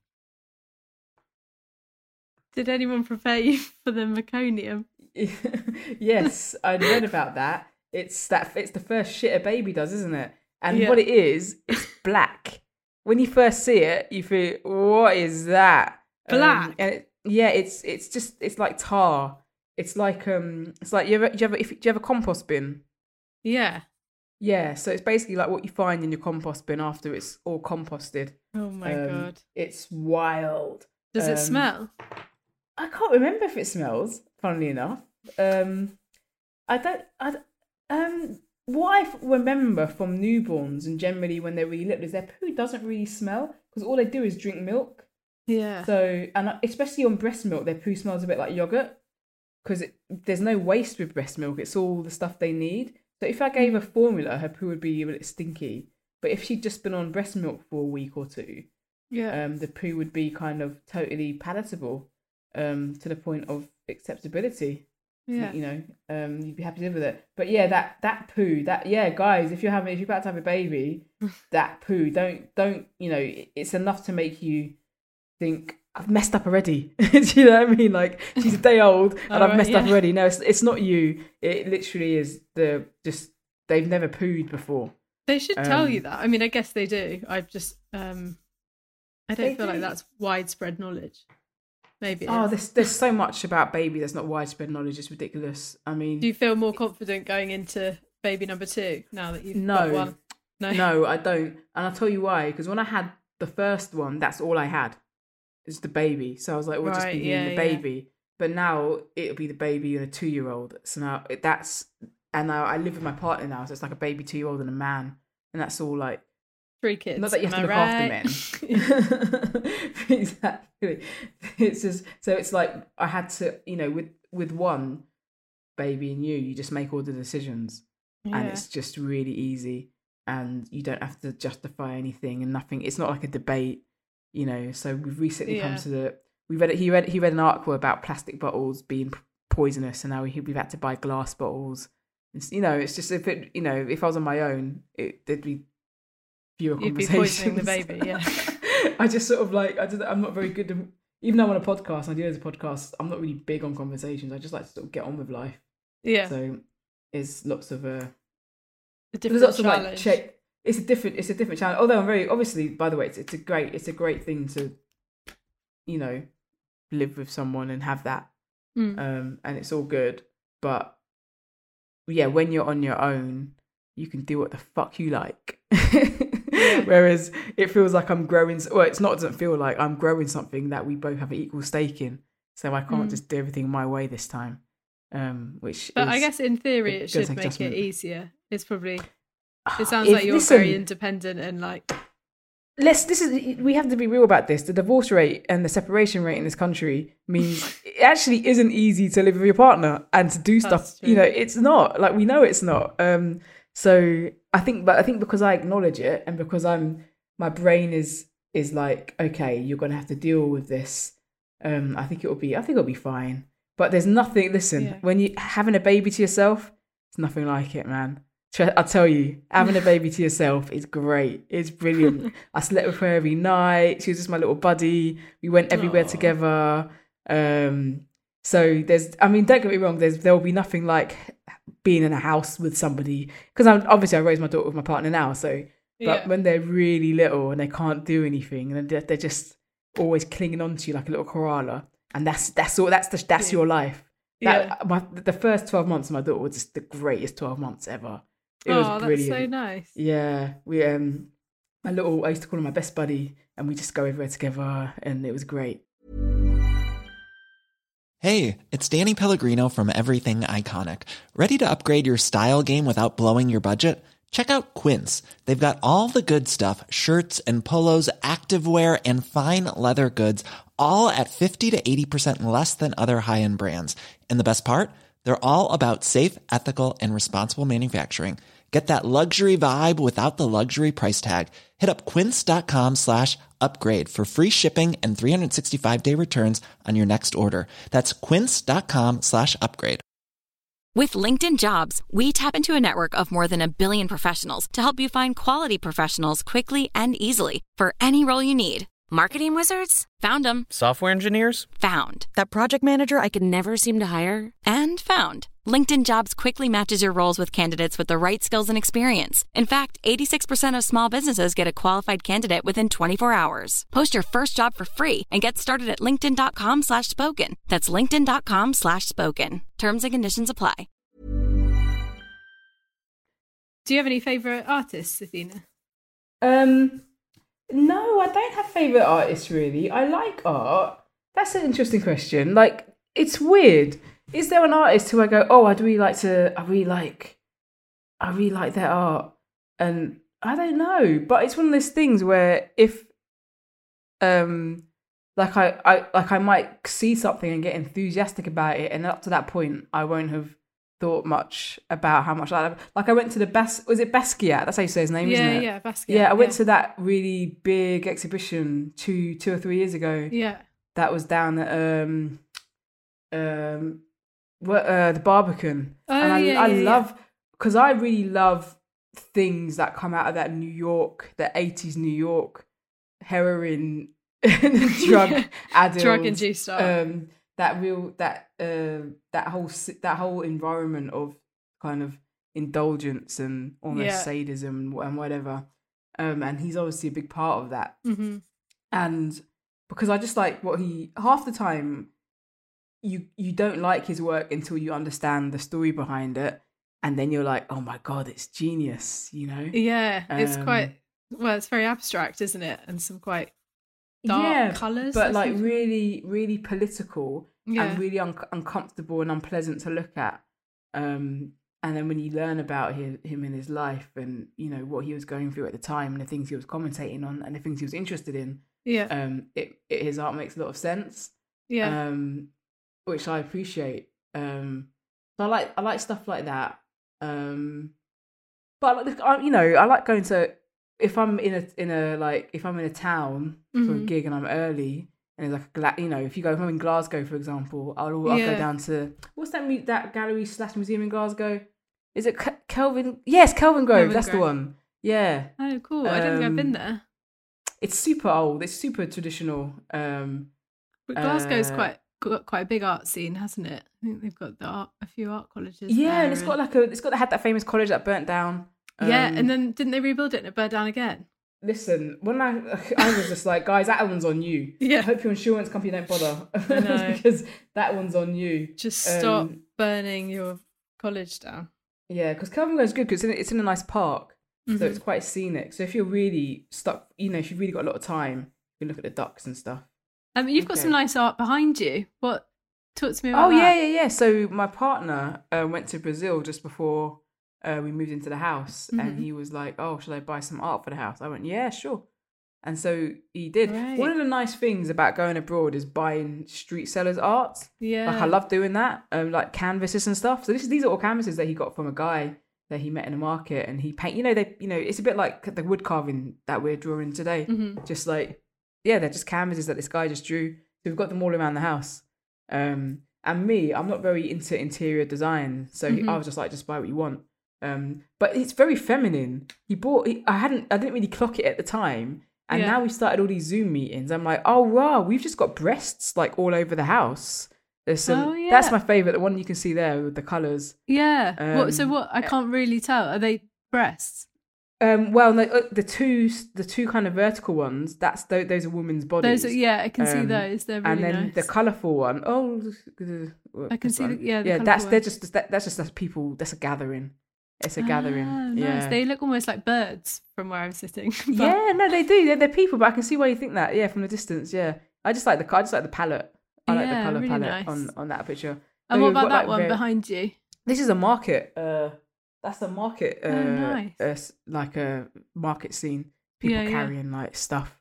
Did anyone prepare you for the meconium? Yes, I read about that. It's that it's the first shit a baby does, isn't it? And Yeah. what it is, it's black. When you first see it, you feel, what is that? Black? Um, and it, yeah, it's it's just it's like tar. It's like um, it's like you ever do you ever if do you have a compost bin? Yeah. Yeah, so it's basically like what you find in your compost bin after it's all composted. Oh my Um, god. It's wild. Does it um, smell? I can't remember if it smells. Funnily enough, um, I don't. I don't- um, what I f- remember from newborns and generally when they're really little is their poo doesn't really smell, because all they do is drink milk. Yeah. So, and especially on breast milk, their poo smells a bit like yogurt, because there's no waste with breast milk. It's all the stuff they need. So if I gave her formula, her poo would be a bit stinky. But if she'd just been on breast milk for a week or two, yeah. um, the poo would be kind of totally palatable, um, to the point of acceptability. yeah. You know, um, you'd be happy to live with it. But yeah, that that poo, that yeah, guys, if you're having, if you're about to have a baby, that poo, don't don't, you know, it- it's enough to make you think, I've messed up already. Do you know what I mean? Like, she's a day old and Oh, I've right, messed up yeah. already. No, it's it's not you. It literally is the just they've never pooed before. They should tell um, you that. I mean, I guess they do. I just, um, I don't They feel like do. that's widespread knowledge. Maybe. It Oh, is. there's there's so much about baby that's not widespread knowledge. It's ridiculous. I mean, Do you feel more confident going into baby number two now that you've no, got one? No. No, I don't. And I'll tell you why. Because when I had the first one, that's all I had. It's the baby. So I was like, we'll just Right, be me yeah, and the yeah. baby. But now it'll be the baby and a two-year-old. So now it- that's... And now I live with my partner now, so it's like a baby two-year-old and a man. And that's all like... Three kids. Not that you have am to I look right? after men. Exactly. It's just... So it's like I had to, you know, with, with one baby and you, you just make all the decisions. Yeah. And it's just really easy. And you don't have to justify anything and nothing. It's not like a debate, you know. So we've recently Yeah. come to the... We read it, he read he read an article about plastic bottles being p- poisonous, and now we, we've had to buy glass bottles. It's, you know, it's just if it, you know, if I was on my own, it, there'd be fewer You'd be conversations. poisoning the baby, yeah. I just sort of like I just, I'm not very good. At, even though I'm on a podcast, I do as a podcast. I'm not really big on conversations. I just like to sort of get on with life. Yeah. So there's lots of uh, a there's different lots of like challenge. check. It's a different. It's a different challenge. Although I'm very obviously, by the way, it's, it's a great. It's a great thing to, you know, live with someone and have that. Mm. Um, and it's all good. But yeah, when you're on your own, you can do what the fuck you like. Yeah. Whereas it feels like I'm growing. Well, it's not. It doesn't feel like I'm growing something that we both have an equal stake in. So I can't Mm. just do everything my way this time. Um, which But is, I guess in theory a it good should make adjustment. it easier. It's probably... It sounds If- like you're listen, very independent and like... let's this is we have to be real about this. The divorce rate and the separation rate in this country means it actually isn't easy to live with your partner and to do That's stuff. true. You know, it's not. Like we know it's not. Um so I think but I think because I acknowledge it and because I'm my brain is is like, okay, you're gonna have to deal with this. Um I think it'll be I think it'll be fine. But there's nothing listen, Yeah. when you having a baby to yourself, it's nothing like it, man. I'll tell you, having a baby to yourself is great. It's brilliant. I slept with her every night. She was just my little buddy. We went everywhere Aw. together. Um, so there's, I mean, don't get me wrong. There's there will be nothing like being in a house with somebody because I'm obviously I raised my daughter with my partner now. So, but Yeah. when they're really little and they can't do anything and they're, they're just always clinging on to you like a little koala, and that's that's all. That's the, that's Yeah. your life. That, Yeah. my, the first twelve months of my daughter was just the greatest twelve months ever. It was Oh, that's brilliant. so nice. Yeah, we um, my little I used to call him my best buddy, and we just go everywhere together, and it was great. Hey, it's Danny Pellegrino from Everything Iconic. Ready to upgrade your style game without blowing your budget? Check out Quince. They've got all the good stuff, shirts and polos, activewear, and fine leather goods, all at fifty to eighty percent less than other high-end brands. And the best part? They're all about safe, ethical, and responsible manufacturing. Get that luxury vibe without the luxury price tag. Hit up quince.com slash upgrade for free shipping and three sixty-five day returns on your next order. That's quince.com slash upgrade. With LinkedIn Jobs, we tap into a network of more than a billion professionals to help you find quality professionals quickly and easily for any role you need. Marketing wizards? Found them. Software engineers? Found. That project manager I could never seem to hire? And found. LinkedIn Jobs quickly matches your roles with candidates with the right skills and experience. In fact, eighty-six percent of small businesses get a qualified candidate within twenty-four hours. Post your first job for free and get started at linkedin.com slash spoken. That's linkedin.com slash spoken. Terms and conditions apply. Do you have any favourite artists, Athena? Um, no, I don't have favorite artists really. I like art. That's an interesting question. Like, it's weird. Is there an artist who I go, oh, I'd really like to, I really like, I really like their art, and I don't know, but it's one of those things where if, um, like I, I, like I might see something and get enthusiastic about it, and up to that point, I won't have thought much about how much I like. I went to the Bas, was it Basquiat? That's how you say his name, yeah, isn't it? yeah, Basquiat. Yeah, I went to that really big exhibition two, two or three years ago. Yeah. That was down at um, um, what uh, the Barbican, Oh, and I, yeah, I yeah, yeah. love because I really love things that come out of that New York, the eighties New York, heroin, drug Yeah. addled, Drug-induced art. um, that real that uh, that whole si- that whole environment of kind of indulgence and almost Yeah. sadism and whatever. Um, and he's obviously a big part of that. Mm-hmm. And because I just like what he half the time you you don't like his work until you understand the story behind it. and then you're like, oh my God, it's genius, you know? Yeah, it's Um, quite, well, it's very abstract, isn't it? And some quite dark colours. but I like think. really, really political Yeah. and really un- uncomfortable and unpleasant to look at. Um, and then when you learn about his, him in his life and, you know, what he was going through at the time and the things he was commentating on and the things he was interested in, Yeah, um, it, it his art makes a lot of sense. yeah. Um, which I appreciate. Um, so I like I like stuff like that. Um, but I like the- I, you know, I like going to if I'm in a in a like if I'm in a town for a Mhm. gig and I'm early and there's like a gla- you know if you go if I'm in Glasgow for example, I'll, I'll Yeah. go down to what's that mu- that gallery slash museum in Glasgow? Is it Ke- Kelvin? Yes, Kelvin Grove. Kelvin That's the Grove. one. Yeah, Oh, cool. I don't think I've been Um, there. it's super old. It's super traditional. Um, But Glasgow's uh, quite got quite a big art scene, hasn't it? I think they've got the art, a few art colleges. yeah, there and it's got like a it's got had that famous college that burnt down. yeah, Um, and then didn't they rebuild it and it burned down again? Listen, when I I was just like, guys, that one's on you. Yeah. I hope your insurance company don't bother I know. because that one's on you. Just stop Um, burning your college down. Yeah, because Kelvin Grove's good because it's in, it's in a nice park, so Mhm. it's quite scenic. So if you're really stuck, you know, if you've really got a lot of time, you can look at the ducks and stuff. Um, you've got Okay. some nice art behind you. What? Talk to me about Oh yeah, that. yeah, yeah. So my partner uh, went to Brazil just before uh, we moved into the house, Mhm. and he was like, "Oh, should I buy some art for the house?" I went, "Yeah, sure." And so he did. Right. One of the nice things about going abroad is buying street sellers' art. Yeah. Like I love doing that, um, like canvases and stuff. So this, these are all canvases that he got from a guy that he met in the market, and he paint. You know, they, you know, it's a bit like the wood carving that we're drawing today. Mhm. Just like, yeah, they're just canvases that this guy just drew. So we've got them all around the house. Um, and me, I'm not very into interior design, so he, Mhm. I was just like, just buy what you want. Um, but it's very feminine. He bought. He, I hadn't. I didn't really clock it at the time. And Yeah. now we started all these Zoom meetings. I'm like, oh wow, we've just got breasts like all over the house. There's some. Oh, yeah. That's my favorite. The one you can see there with the colors. Yeah. what? So Um, what? I can't really tell. Are they breasts? Um, well, the, uh, the two, the two kind of vertical ones. That's those, those are women's bodies. Those. Are, yeah, I can see Um, those. They're really and then nice. the colourful one. Oh, I can see. The, yeah. The yeah, that's colourful they're one. just that, that's just that's people. That's a gathering. It's a Ah, gathering. nice. Yeah. They look almost like birds from where I'm sitting. But- Yeah, no, they do. They're, they're people, but I can see why you think that. Yeah, from the distance. Yeah, I just like the I just like the palette. I like Yeah, the color really palette nice. on on that picture. And So what we've about got, that like, one very- behind you? This is a market. Uh, that's a market. Uh, Oh, nice. uh, s- like a market scene. People Yeah, yeah. carrying like stuff.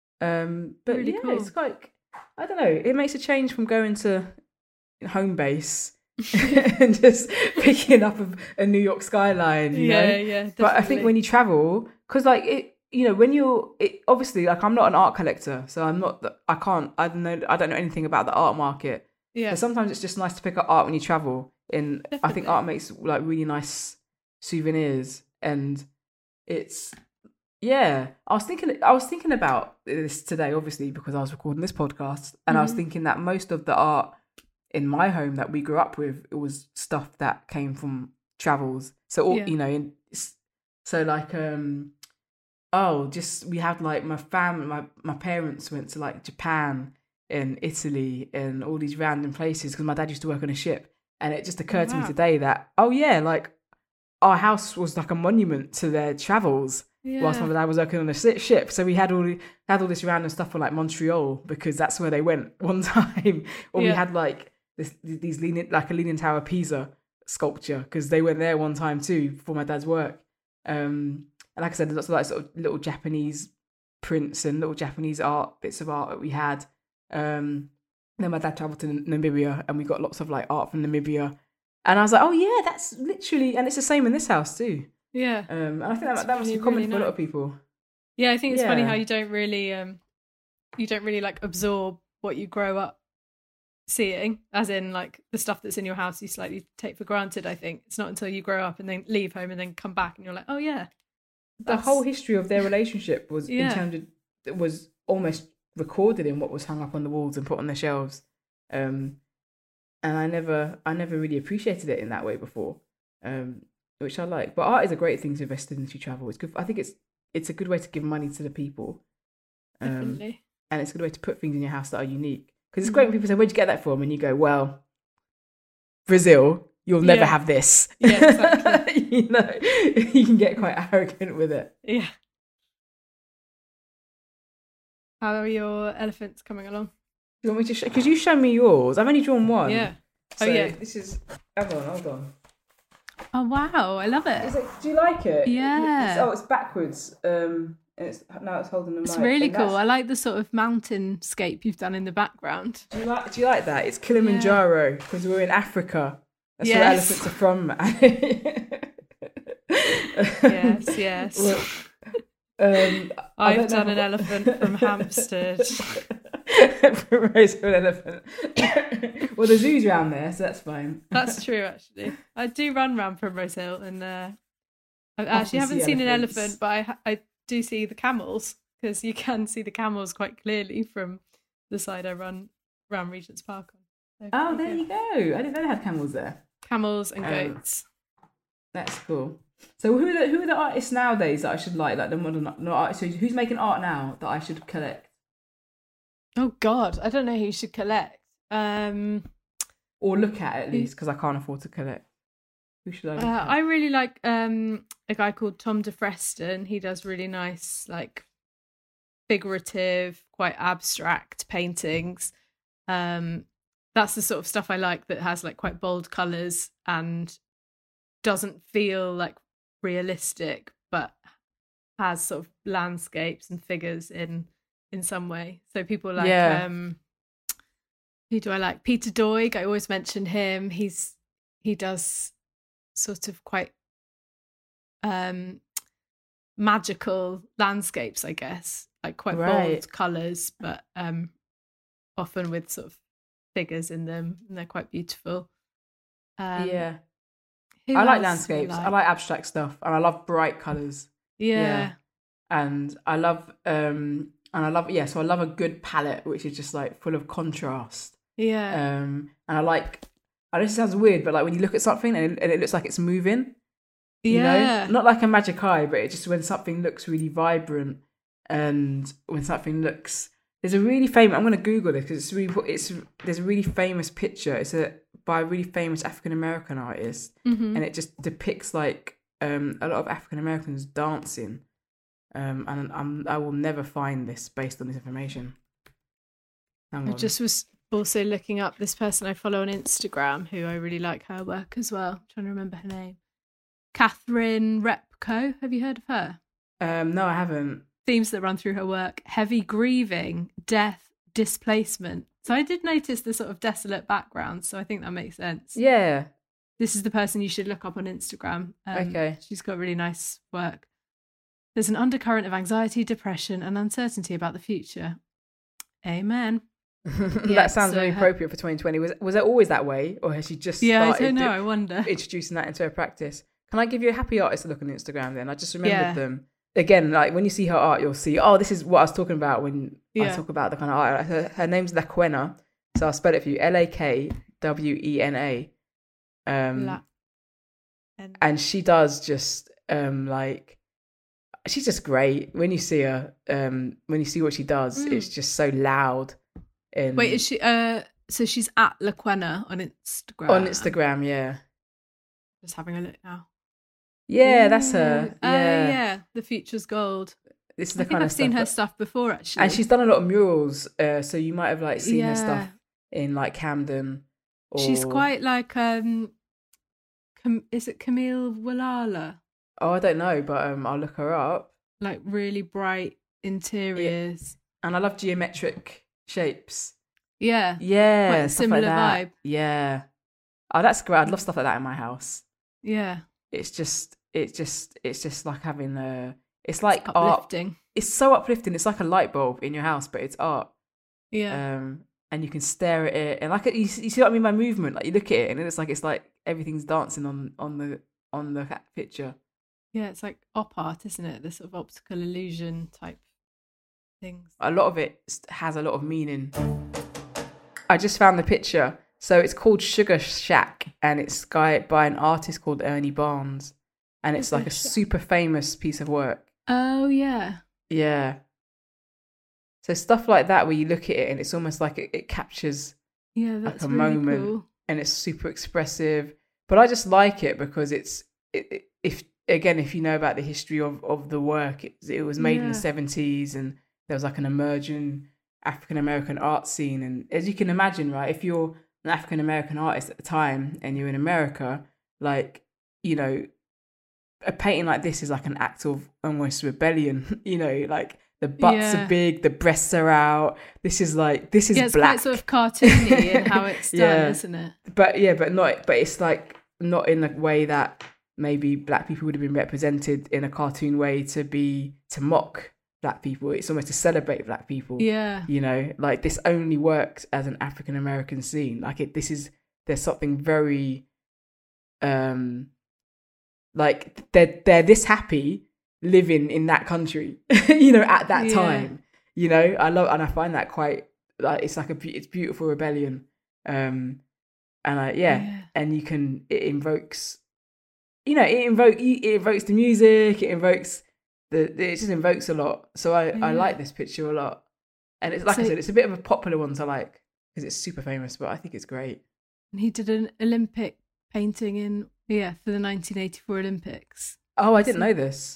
Um, but Really yeah, cool. it's like I don't know. It makes a change from going to home base and just picking up a, a New York skyline. You yeah, know? yeah. But I think definitely. when you travel, because like it, you know, when you're it, obviously like I'm not an art collector, so I'm not. The, I can't. I don't know. I don't know anything about the art market. yeah, But sometimes it's just nice to pick up art when you travel. And I think Definitely. art makes like really nice souvenirs, and it's yeah. I was thinking. I was thinking about this today, obviously, because I was recording this podcast, and I was Mhm. thinking that most of the art in my home that we grew up with, it was stuff that came from travels. So all Yeah. you know, in, so like um, oh, just we had like my fam, my my parents went to like Japan and Italy and all these random places because my dad used to work on a ship, and it just occurred to me Wow. today that oh yeah, like our house was like a monument to their travels yeah. whilst my dad was working on a si- ship. So we had all the, had all this random stuff from like Montreal because that's where they went one time. Or we Yeah. had like this these leaning like a Leaning Tower of Pisa sculpture because they went there one time too for my dad's work. Um, and like I said, there's lots of like sort of little Japanese prints and little Japanese art bits of art that we had. Um, then my dad travelled to Namibia and we got lots of like art from Namibia. And I was like, oh yeah, that's literally, and it's the same in this house too. yeah. Um, and I think that, That's that must really, be common really for a lot nice. of people. Yeah, I think it's funny Yeah. how you don't really, um, you don't really like absorb what you grow up seeing, as in like the stuff that's in your house you slightly take for granted. I think it's not until you grow up and then leave home and then come back and you're like, oh yeah, The that's- whole history of their relationship was Yeah. in terms of it was almost recorded in what was hung up on the walls and put on the shelves. Um, and I never, I never really appreciated it in that way before, um, which I like. But art is a great thing to invest in if you travel. It's good. I think it's it's a good way to give money to the people, um, definitely. and it's a good way to put things in your house that are unique. Because it's great when people say, "Where'd you get that from?" And you go, "Well, Brazil." you'll never Yeah. have this. Yeah, exactly. You know, you can get quite arrogant with it. Yeah. How are your elephants coming along? Do you want me to show? Because you show me yours. I've only drawn one. Yeah. So Oh, yeah. This is. Hold on, hold on. Oh, wow. I love Is it. it, do you like it? Yeah. It's, oh, it's backwards. Um, and it's now it's holding the mic. It's really And cool. that's- I like the sort of mountainscape you've done in the background. Do you like? Do you like that? It's Kilimanjaro because we're in Africa. That's where Yes. elephants are from. Yes, yes. Well, um, I I've don't know done an what- elephant from Hampstead. From race of an elephant. Well, the zoo's around there, so that's fine. That's true, actually. I do run round Primrose Hill, and uh, I actually Often haven't see seen an elephants. elephant, but I ha- I do see the camels, because you can see the camels quite clearly from the side I run around Regent's Park on. So, Oh, there yeah. you go. I didn't know they had camels there. Camels and Um, goats. That's cool. So who are the who are the artists nowadays that I should like? Like the modern not artists. So who's making art now that I should collect Oh God, I don't know who you should collect. Um, or look at at Who- least because I can't afford to collect. Who should I? Look uh, at? I really like um a guy called Tom DeFreston. He does really nice, like, figurative, quite abstract paintings. Um, that's the sort of stuff I like, that has like quite bold colours and doesn't feel like realistic, but has sort of landscapes and figures in in some way. So people like Yeah. um who do I like? Peter Doig, I always mention him. He's he does sort of quite um magical landscapes, I guess, like quite Right. bold colours, but um often with sort of figures in them, and they're quite beautiful. Um, yeah, who I like else do landscapes. I like abstract stuff, and I love bright colours. yeah. yeah. And I love um and I love yeah. So I love a good palette, which is just like full of contrast. Yeah. Um, and I like. I know this sounds weird, but like when you look at something and it, and it looks like it's moving. You yeah. know, not like a magic eye, but it's just when something looks really vibrant and when something looks. There's a really famous. I'm going to Google this because it's really. It's there's a really famous picture. It's a by a really famous African American artist, Mhm. and it just depicts like um a lot of African Americans dancing. Um, and I'm I will never find this based on this information. Hang I on. just was also looking up this person I follow on Instagram, who I really like her work as well. I'm trying to remember her name. Catherine Repko. Have you heard of her? um no, I haven't. Themes that run through her work: heavy grieving, death, displacement. So I did notice the sort of desolate background, so I think that makes sense. Yeah. This is the person you should look up on Instagram. Um, Okay. She's got really nice work. There's an undercurrent of anxiety, depression, and uncertainty about the future. Amen. Yeah, That sounds so very her- appropriate for twenty twenty. Was was it always that way, or has she just Yeah, I started don't know. do- I wonder. introducing that into her practice? Can I give you a happy artist to look on Instagram? Then I just remembered Yeah. them again. Like when you see her art, you'll see. Oh, this is what I was talking about when I Yeah. talk about the kind of art. Her, her name's Lakwena, so I'll spell it for you: L A K W E N A. Um, La- and and she does just um like she's just great when you see her. Um, when you see what she does, Mm. it's just so loud. And Wait, is she? Uh, so she's at Laquena on Instagram. on Instagram? Yeah. Just having a look now. Yeah, that's her. Ooh. Oh, Yeah. yeah. The future's gold. This is I the think kind I've of seen stuff her that- stuff before, actually. and she's done a lot of murals. Uh, so you might have like seen her Yeah. stuff in like Camden. Or... She's quite like um, Cam- is it Camille Walala? Oh, I don't know, but um, I'll look her up. Like really bright interiors. And I love geometric shapes. Yeah. Yeah, Quite a stuff similar like that. vibe. Yeah. Oh, that's great. I'd love stuff like that in my house. Yeah. It's just, it's just, it's just like having a. It's like art. Uplifting. It's so uplifting. It's like a light bulb in your house, but it's art. Yeah. Um, and you can stare at it, and like you, you see what I mean by movement. Like you look at it, and it's like it's like everything's dancing on on the on the picture. Yeah, it's like op art, isn't it? The sort of optical illusion type things. A lot of it has a lot of meaning. I just found the picture. So it's called Sugar Shack, and it's by, by an artist called Ernie Barnes, and it's like a Sugar Shack. super famous piece of work. Oh, yeah. Yeah. So stuff like that where you look at it and it's almost like it, it captures Yeah, that's a really moment. cool. and it's super expressive. but I just like it because it's it, it, if again if you know about the history of, of the work, it, it was made yeah. in the seventies, and there was like an emerging African American art scene, and as you can imagine, right, if you're an African American artist at the time and you're in America, like, you know, a painting like this is like an act of almost rebellion, you know, like the butts yeah. are big, the breasts are out. This is like, this is yeah, it's black. Quite sort of cartoony in how it's done, yeah. isn't it? But yeah, but not, but it's like not in a way that maybe black people would have been represented in a cartoon way to be, to mock black people. It's almost to celebrate black people. Yeah. You know, like this only works as an African American scene. Like it, this is, there's something very, um, like they're, they're this happy living in that country, you know, at that yeah. time, you know, I love, and I find that quite, like, it's like a, it's beautiful rebellion. Um, and I, yeah, yeah. and you can, it invokes, you know, it invoke, it invokes the music, it invokes the, it just invokes a lot. So I, yeah. I like this picture a lot. And it's like so, I said, it's a bit of a popular one to like, because it's super famous, but I think it's great. And he did an Olympic painting in, yeah, for the nineteen eighty-four Olympics. Oh, I didn't so, know this.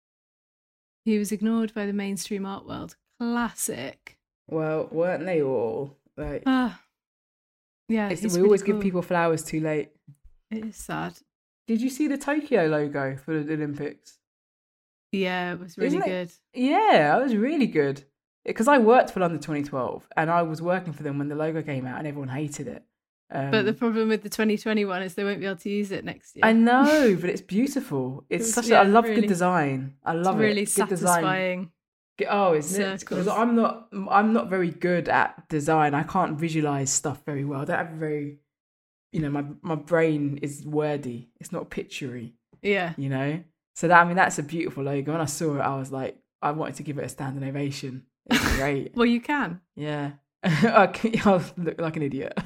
He was ignored by the mainstream art world. Classic. Well, weren't they all? Like, uh, yeah, we really always cool. give people flowers too late. It is sad. Did you see the Tokyo logo for the Olympics? Yeah, it was really Isn't good. It? Yeah, it was really good. Because I worked for London twenty twelve, and I was working for them when the logo came out, and everyone hated it. Um, but the problem with the twenty twenty-one is they won't be able to use it next year. I know, but it's beautiful. It's it was, such. Yeah, a, I love really, good design. I love it's really it. Really satisfying. Design. Oh, isn't it? Because I'm not. I'm not very good at design. I can't visualize stuff very well. I don't have a very. You know, my my brain is wordy. It's not picturey. Yeah. You know. So that I mean, that's a beautiful logo. When I saw it, I was like, I wanted to give it a standing ovation. It's great. Well, you can. Yeah. I'll look like an idiot.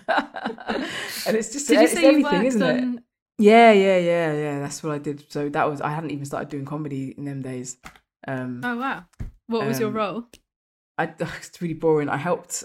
And it's just did you it's say everything, you isn't on... it? Yeah, yeah, yeah, yeah. That's what I did. So that was I hadn't even started doing comedy in them days. Um, oh wow! What was um, your role? I it's really boring. I helped.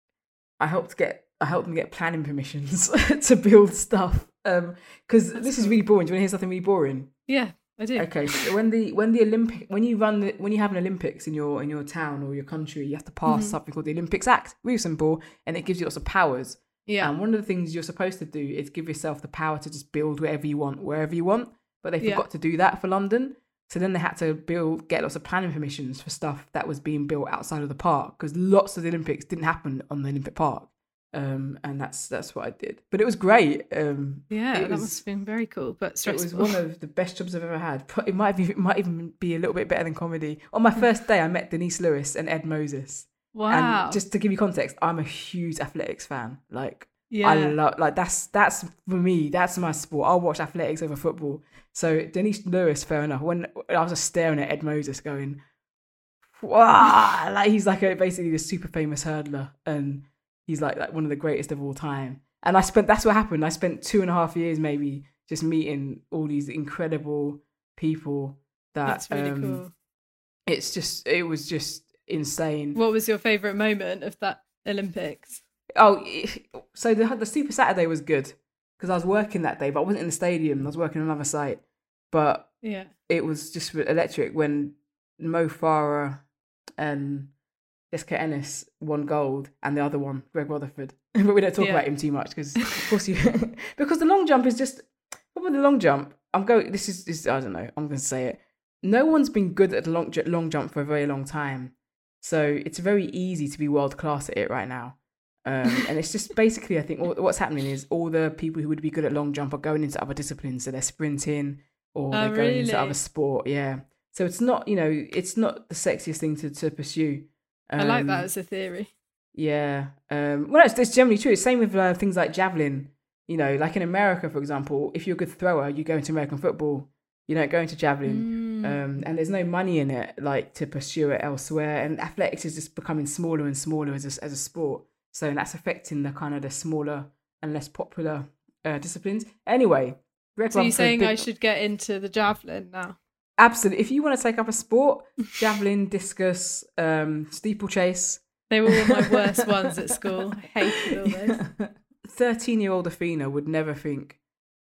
I helped get. I helped them get planning permissions to build stuff. Um, because this cool. is really boring. Do you want to hear something really boring? Yeah, I do. Okay, so when the when the Olympic when you run the, when you have an Olympics in your in your town or your country, you have to pass mm-hmm. something called the Olympics Act. Really simple, and it gives you lots of powers. Yeah. And one of the things you're supposed to do is give yourself the power to just build whatever you want, wherever you want. But they forgot yeah. to do that for London, so then they had to build get lots of planning permissions for stuff that was being built outside of the park because lots of the Olympics didn't happen on the Olympic Park. Um, and that's that's what I did. But it was great. Um, yeah, that was, must have been very cool, but stressful. It was one of the best jobs I've ever had. It might be, it might even be a little bit better than comedy. On my first day, I met Denise Lewis and Ed Moses. Wow! And just to give you context, I'm a huge athletics fan. Like, yeah. I love like that's that's for me. That's my sport. I'll watch athletics over football. So Denise Lewis, fair enough. When I was just staring at Ed Moses, going, wow! Like he's like a, basically the super famous hurdler and. He's like, like one of the greatest of all time. And I spent, that's what happened. I spent two and a half years maybe just meeting all these incredible people that. That's really um, cool. It's just, it was just insane. What was your favourite moment of that Olympics? Oh, so the, the Super Saturday was good because I was working that day, but I wasn't in the stadium. I was working on another site. But yeah, it was just electric when Mo Farah and Jessica Ennis won gold, and the other one, Greg Rutherford. But we don't talk yeah. about him too much because, of course, you because the long jump is just. With the long jump, I'm going. This is, this, I don't know. I'm going to say it. No one's been good at the long long jump for a very long time, so it's very easy to be world class at it right now. Um, and it's just basically, I think, what's happening is all the people who would be good at long jump are going into other disciplines, so they're sprinting or they're oh, going really? into other sport. Yeah, so it's not, you know, it's not the sexiest thing to to pursue. Um, I like that as a theory. Yeah. Um, well, it's, it's generally true. It's same with uh, things like javelin. You know, like in America, for example, if you're a good thrower, you go into American football. You don't go into javelin. Mm. Um, and there's no money in it, like, to pursue it elsewhere. And athletics is just becoming smaller and smaller as a, as a sport. So that's affecting the kind of the smaller and less popular uh, disciplines. Anyway. Greg so you're Rumford, saying big... I should get into the javelin now? Absolutely. If you want to take up a sport, javelin, discus, um, steeplechase. They were all my worst ones at school. I hated all those. thirteen-year-old Athena would never think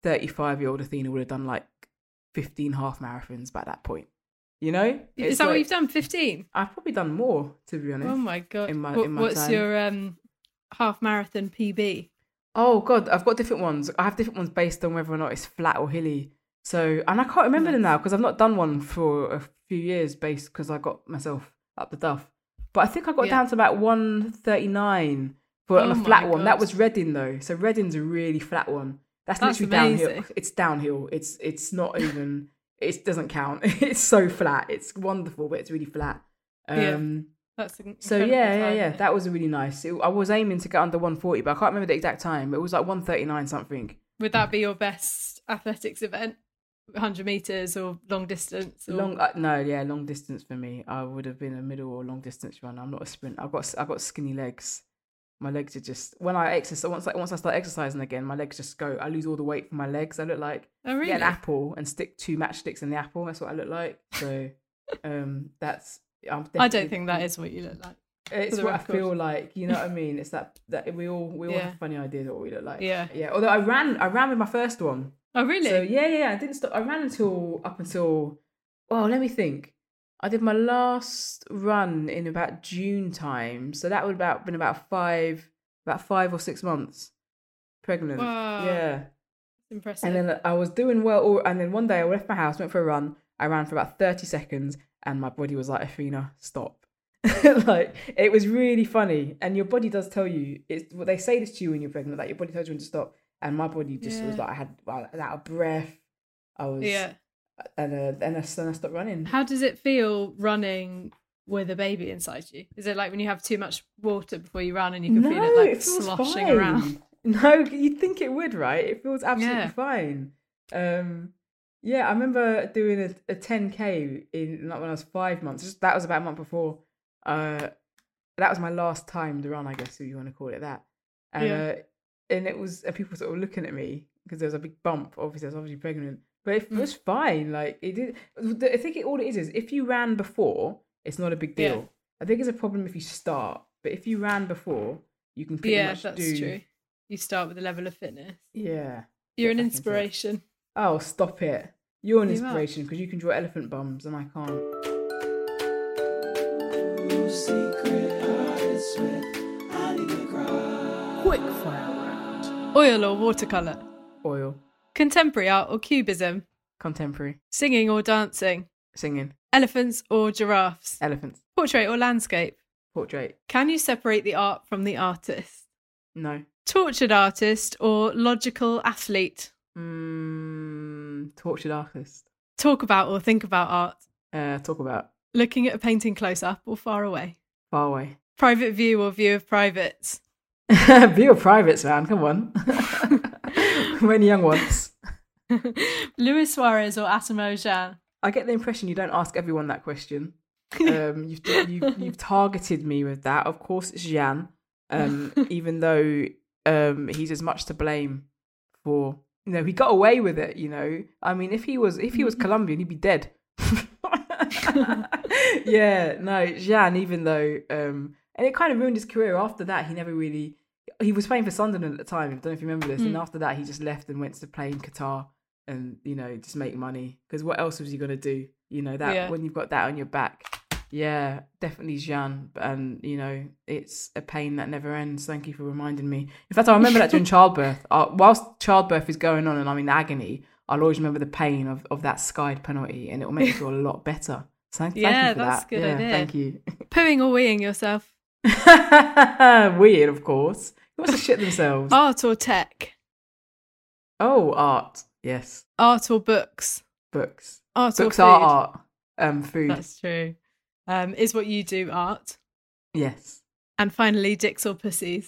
thirty-five-year-old Athena would have done like fifteen half marathons by that point. You know? Is It's that what like- you've done? fifteen? I've probably done more, to be honest. Oh my god! in my- What- in my what's time. your um, half marathon P B? Oh god, I've got different ones. I have different ones based on whether or not it's flat or hilly. So, and I can't remember them now because I've not done one for a few years based because I got myself up the duff. But I think I got Yeah. down to about one thirty-nine for on Oh a my flat one. That God. was Reading though. So Reading's a really flat one. That's, That's literally amazing. downhill. It's downhill. It's it's not even. It doesn't count. It's so flat. It's wonderful, but it's really flat. Yeah. Um, That's an so incredible yeah, yeah, time. yeah. That was really nice. It, I was aiming to get under one forty, but I can't remember the exact time. But it was like one thirty-nine something. Would that be your best athletics event? one hundred meters or long distance? Or... Long, uh, no, yeah, long distance for me. I would have been a middle or long distance runner. I'm not a sprint. I've got, I've got skinny legs. My legs are just when I exercise. Once, like once I start exercising again, my legs just go. I lose all the weight from my legs. I look like Oh really? get an apple and stick two matchsticks in the apple. That's what I look like. So, um, that's. I'm I definitely- don't think that is what you look like. It's the what I record. feel like. You know what I mean? It's that that we all we all Yeah. have funny ideas of what we look like. Yeah. yeah. Although I ran, I ran with my first one. Oh really? So yeah, yeah, yeah. I didn't stop. I ran until up until. Well, let me think. I did my last run in about June time, so that would about been about five, about five or six months pregnant. Wow. Yeah, It's impressive. and then I was doing well. All, and then one day I left my house, went for a run. I ran for about thirty seconds, and my body was like, "Athena, stop." Like it was really funny, and your body does tell you. It's what they say this to you when you're pregnant, that your body tells you when to stop. And my body just was Yeah. like I had I was out of breath. I was yeah. and uh, then I, then I stopped running. How does it feel running with a baby inside you? Is it like when you have too much water before you run and you can no, feel it like feels sloshing fine. around? No, you'd think it would, right? It feels absolutely Yeah. fine. Um, yeah, I remember doing a, a ten K in like when I was five months. Just, that was about a month before. Uh, that was my last time to run, I guess, if you want to call it that. And Yeah. uh, and it was, and people were sort of looking at me because there was a big bump. Obviously, I was obviously pregnant, but it Mm. was fine. Like it did. I think it, all it is is if you ran before, it's not a big deal. Yeah. I think it's a problem if you start, but if you ran before, you can pretty Yeah, much that's do. true. You start with a level of fitness. Yeah. You're an Get back into it. inspiration. Oh, stop it! You're an You are. inspiration because you can draw elephant bums and I can't. Quick fire round. Oil or watercolour? Oil. Contemporary art or cubism? Contemporary. Singing or dancing? Singing. Elephants or giraffes? Elephants. Portrait or landscape? Portrait. Can you separate the art from the artist? No. Tortured artist or logical athlete? Mm, tortured artist. Talk about or think about art? Uh, talk about. Looking at a painting close up or far away? Far away. Private view or view of privates? View of privates, man. Come on. Many young ones. Luis Suarez or Asamoah Gyan? I get the impression you don't ask everyone that question. Um, you've, you've you've targeted me with that. Of course, it's Jan. Um, even though um, he's as much to blame for, you know, he got away with it. You know, I mean, if he was if he was Colombian, he'd be dead. Yeah, no, Jan. Even though, um, and it kind of ruined his career. After that, he never really. He was playing for Sunderland at the time. I don't know if you remember this. Mm. And after that, he just left and went to play in Qatar and, you know, just make money. Because what else was he gonna do? You know, that Yeah. when you've got that on your back. Yeah, definitely Jean. And, you know, it's a pain that never ends. Thank you for reminding me. In fact, I remember that during childbirth. Uh, whilst childbirth is going on and I'm in agony, I'll always remember the pain of, of that skied penalty and it will make me feel a lot better. So thank Yeah, you for that's that. a good yeah, idea. Thank you. Pooing or weeing yourself? Weird, of course. Who wants to shit themselves? Art or tech? Oh, art. Yes. Art or books? Books. Art Books or food? are art. Um, food. That's true. Um, is what you do art? Yes. And finally, dicks or pussies?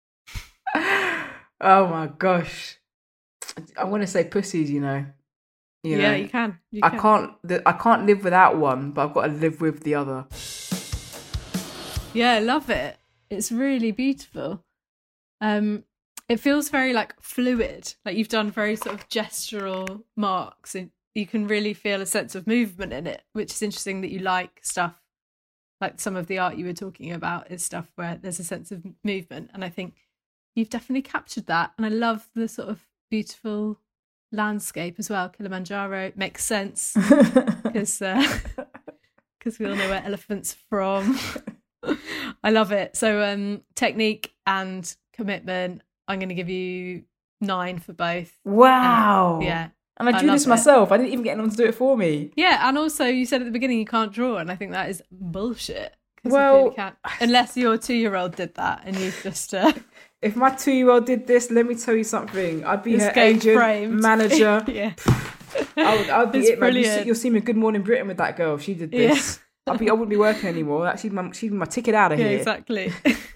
Oh my gosh. I want to say pussies, you know. You yeah, know? you can. You I can. can't. The, I can't live without one, but I've got to live with the other. Yeah, I love it. It's really beautiful. Um, it feels very like fluid. Like you've done very sort of gestural marks, and you can really feel a sense of movement in it, which is interesting that you like stuff like some of the art you were talking about is stuff where there's a sense of movement, and I think you've definitely captured that. And I love the sort of beautiful landscape as well. Kilimanjaro makes sense because uh, because we all know where elephants are from. I love it. So um, technique and commitment, I'm going to give you nine for both. Wow. Um, yeah. And I drew I this it. myself. I didn't even get anyone to do it for me. Yeah, and also you said at the beginning you can't draw, and I think that is bullshit. Well, you can't, unless your two-year-old did that and you've just... Uh, if my two-year-old did this, let me tell you something. I'd be her game agent, framed. manager. Yeah. I would, I'd be It's it, man. You brilliant. see, you'll see me in Good Morning Britain with that girl. If she did this, I'd be, I wouldn't be working anymore. Actually, my, she'd be my ticket out of Yeah, here. exactly.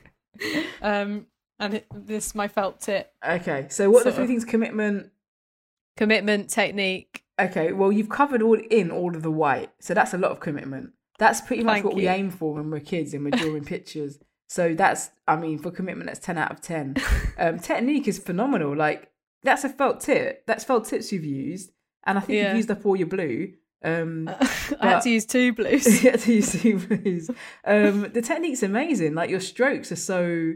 um, and it, this is my felt tip. Okay, so what are the Sort three of. things? Commitment. Commitment, technique. Okay, well, you've covered all in all of the white. So that's a lot of commitment. That's pretty much Thank what we you. aim for when we're kids and we're drawing pictures. So that's, I mean, for commitment, that's ten out of ten. Um, technique is phenomenal. Like, that's a felt tip. That's felt tips you've used. And I think Yeah. you've used up all your blue. Um, I had to use two blues. you had to use two blues. Um, the technique's amazing. Like, your strokes are so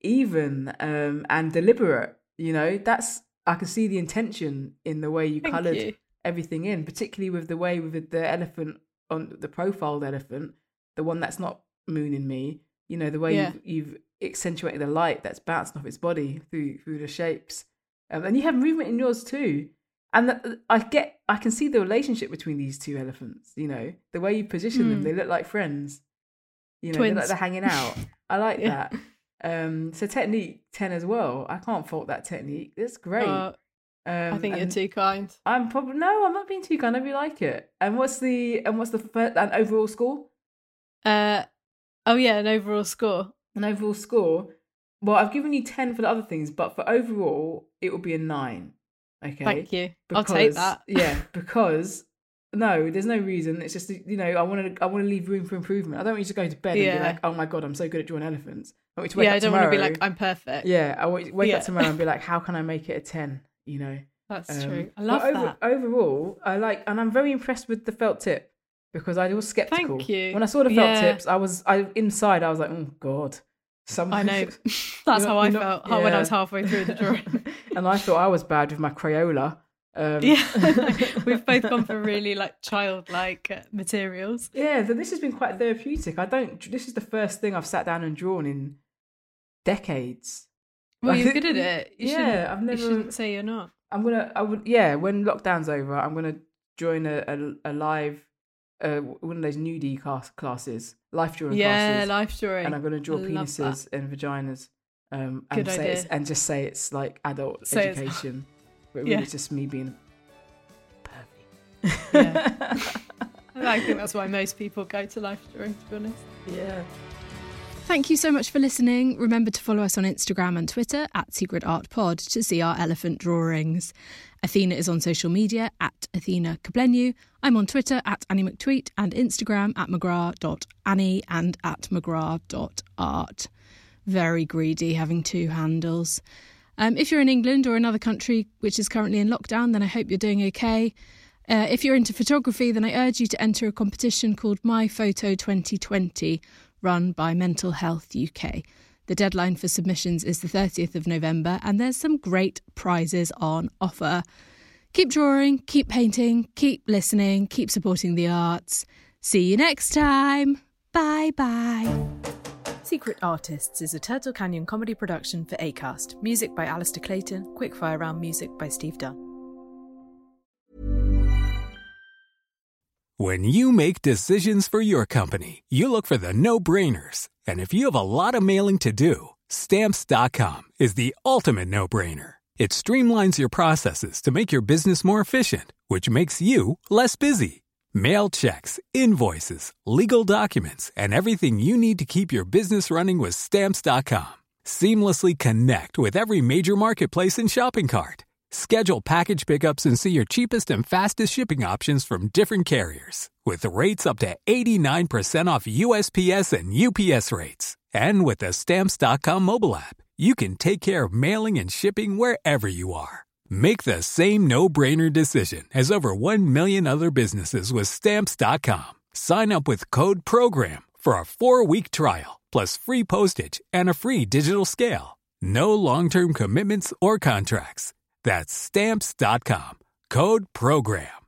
even um, and deliberate. You know, that's, I can see the intention in the way you Thank coloured you. everything in, particularly with the way with the elephant on the profiled elephant, the one that's not mooning me. You know, the way Yeah. you've, you've accentuated the light that's bouncing off its body through through the shapes, um, and you have movement in yours too. And that, I get, I can see the relationship between these two elephants. You know, the way you position them, Mm. they look like friends. You know, Twins. they look like they're hanging out. I like Yeah. that. Um, so technique ten as well. I can't fault that technique. It's great. Uh, um, I think you're and- too kind. I'm probably no, I'm not being too kind. I really like it. And what's the and what's the first, an overall score? Uh, oh, yeah, an overall score. An overall score. Well, I've given you ten for the other things, but for overall, it will be a nine. Okay. Thank you. I'll take that. Yeah, because no, there's no reason. It's just, you know, I want to I want to leave room for improvement. I don't want you to go to bed and be Yeah. like, oh my god, I'm so good at drawing elephants. I want you to wake Yeah, up I don't tomorrow. want to be like, I'm perfect. Yeah, I want you to wake Yeah. up tomorrow and be like, how can I make it a ten? You know. That's Um, true. I but love over, that. Overall, I like, and I'm very impressed with the felt tip because I was skeptical. Thank you. When I saw the felt Yeah. tips, I was, I inside, I was like, oh god, some. I know. That's You're- how I you're not- felt how- when I yeah. was halfway through the drawing. And I thought I was bad with my Crayola. Um, Yeah, we've both gone for really like childlike uh, materials. yeah. So this has been quite therapeutic. I don't. This is the first thing I've sat down and drawn in decades. Well, I you're think- good at it. You yeah, shouldn't- I've never- You shouldn't say you're not. I'm gonna. I would. Yeah. When lockdown's over, I'm gonna join a a, a live, uh, one of those nudie class, classes, life drawing Yeah, classes. life drawing. And I'm going to draw I love penises and vaginas, um, and Good say it's, idea. and just say it's like adult Say it's- education, but really Yeah. it's just me being pervy. Yeah. I think that's why most people go to life drawing, to be honest. Yeah. Thank you so much for listening. Remember to follow us on Instagram and Twitter at Secret Art Pod to see our elephant drawings. Athena is on social media at Athena Kaplenu. I'm on Twitter at Annie McTweet and Instagram at mcgrath dot annie and at mcgrath dot art. Very greedy having two handles. Um, if you're in England or another country which is currently in lockdown, then I hope you're doing okay. Uh, if you're into photography, then I urge you to enter a competition called My Photo twenty twenty, run by Mental Health U K. The deadline for submissions is the thirtieth of November, and there's some great prizes on offer. Keep drawing, keep painting, keep listening, keep supporting the arts. See you next time. Bye bye. Secret Artists is a Turtle Canyon comedy production for Acast. Music by Alistair Clayton, Quickfire Round music by Steve Dunn. When you make decisions for your company, you look for the no-brainers. And if you have a lot of mailing to do, Stamps dot com is the ultimate no-brainer. It streamlines your processes to make your business more efficient, which makes you less busy. Mail checks, invoices, legal documents, and everything you need to keep your business running with Stamps dot com. Seamlessly connect with every major marketplace and shopping cart. Schedule package pickups and see your cheapest and fastest shipping options from different carriers. With rates up to eighty-nine percent off U S P S and U P S rates. And with the Stamps dot com mobile app, you can take care of mailing and shipping wherever you are. Make the same no-brainer decision as over one million other businesses with Stamps dot com. Sign up with code PROGRAM for a four-week trial, plus free postage and a free digital scale. No long-term commitments or contracts. That's Stamps dot com. Code PROGRAM.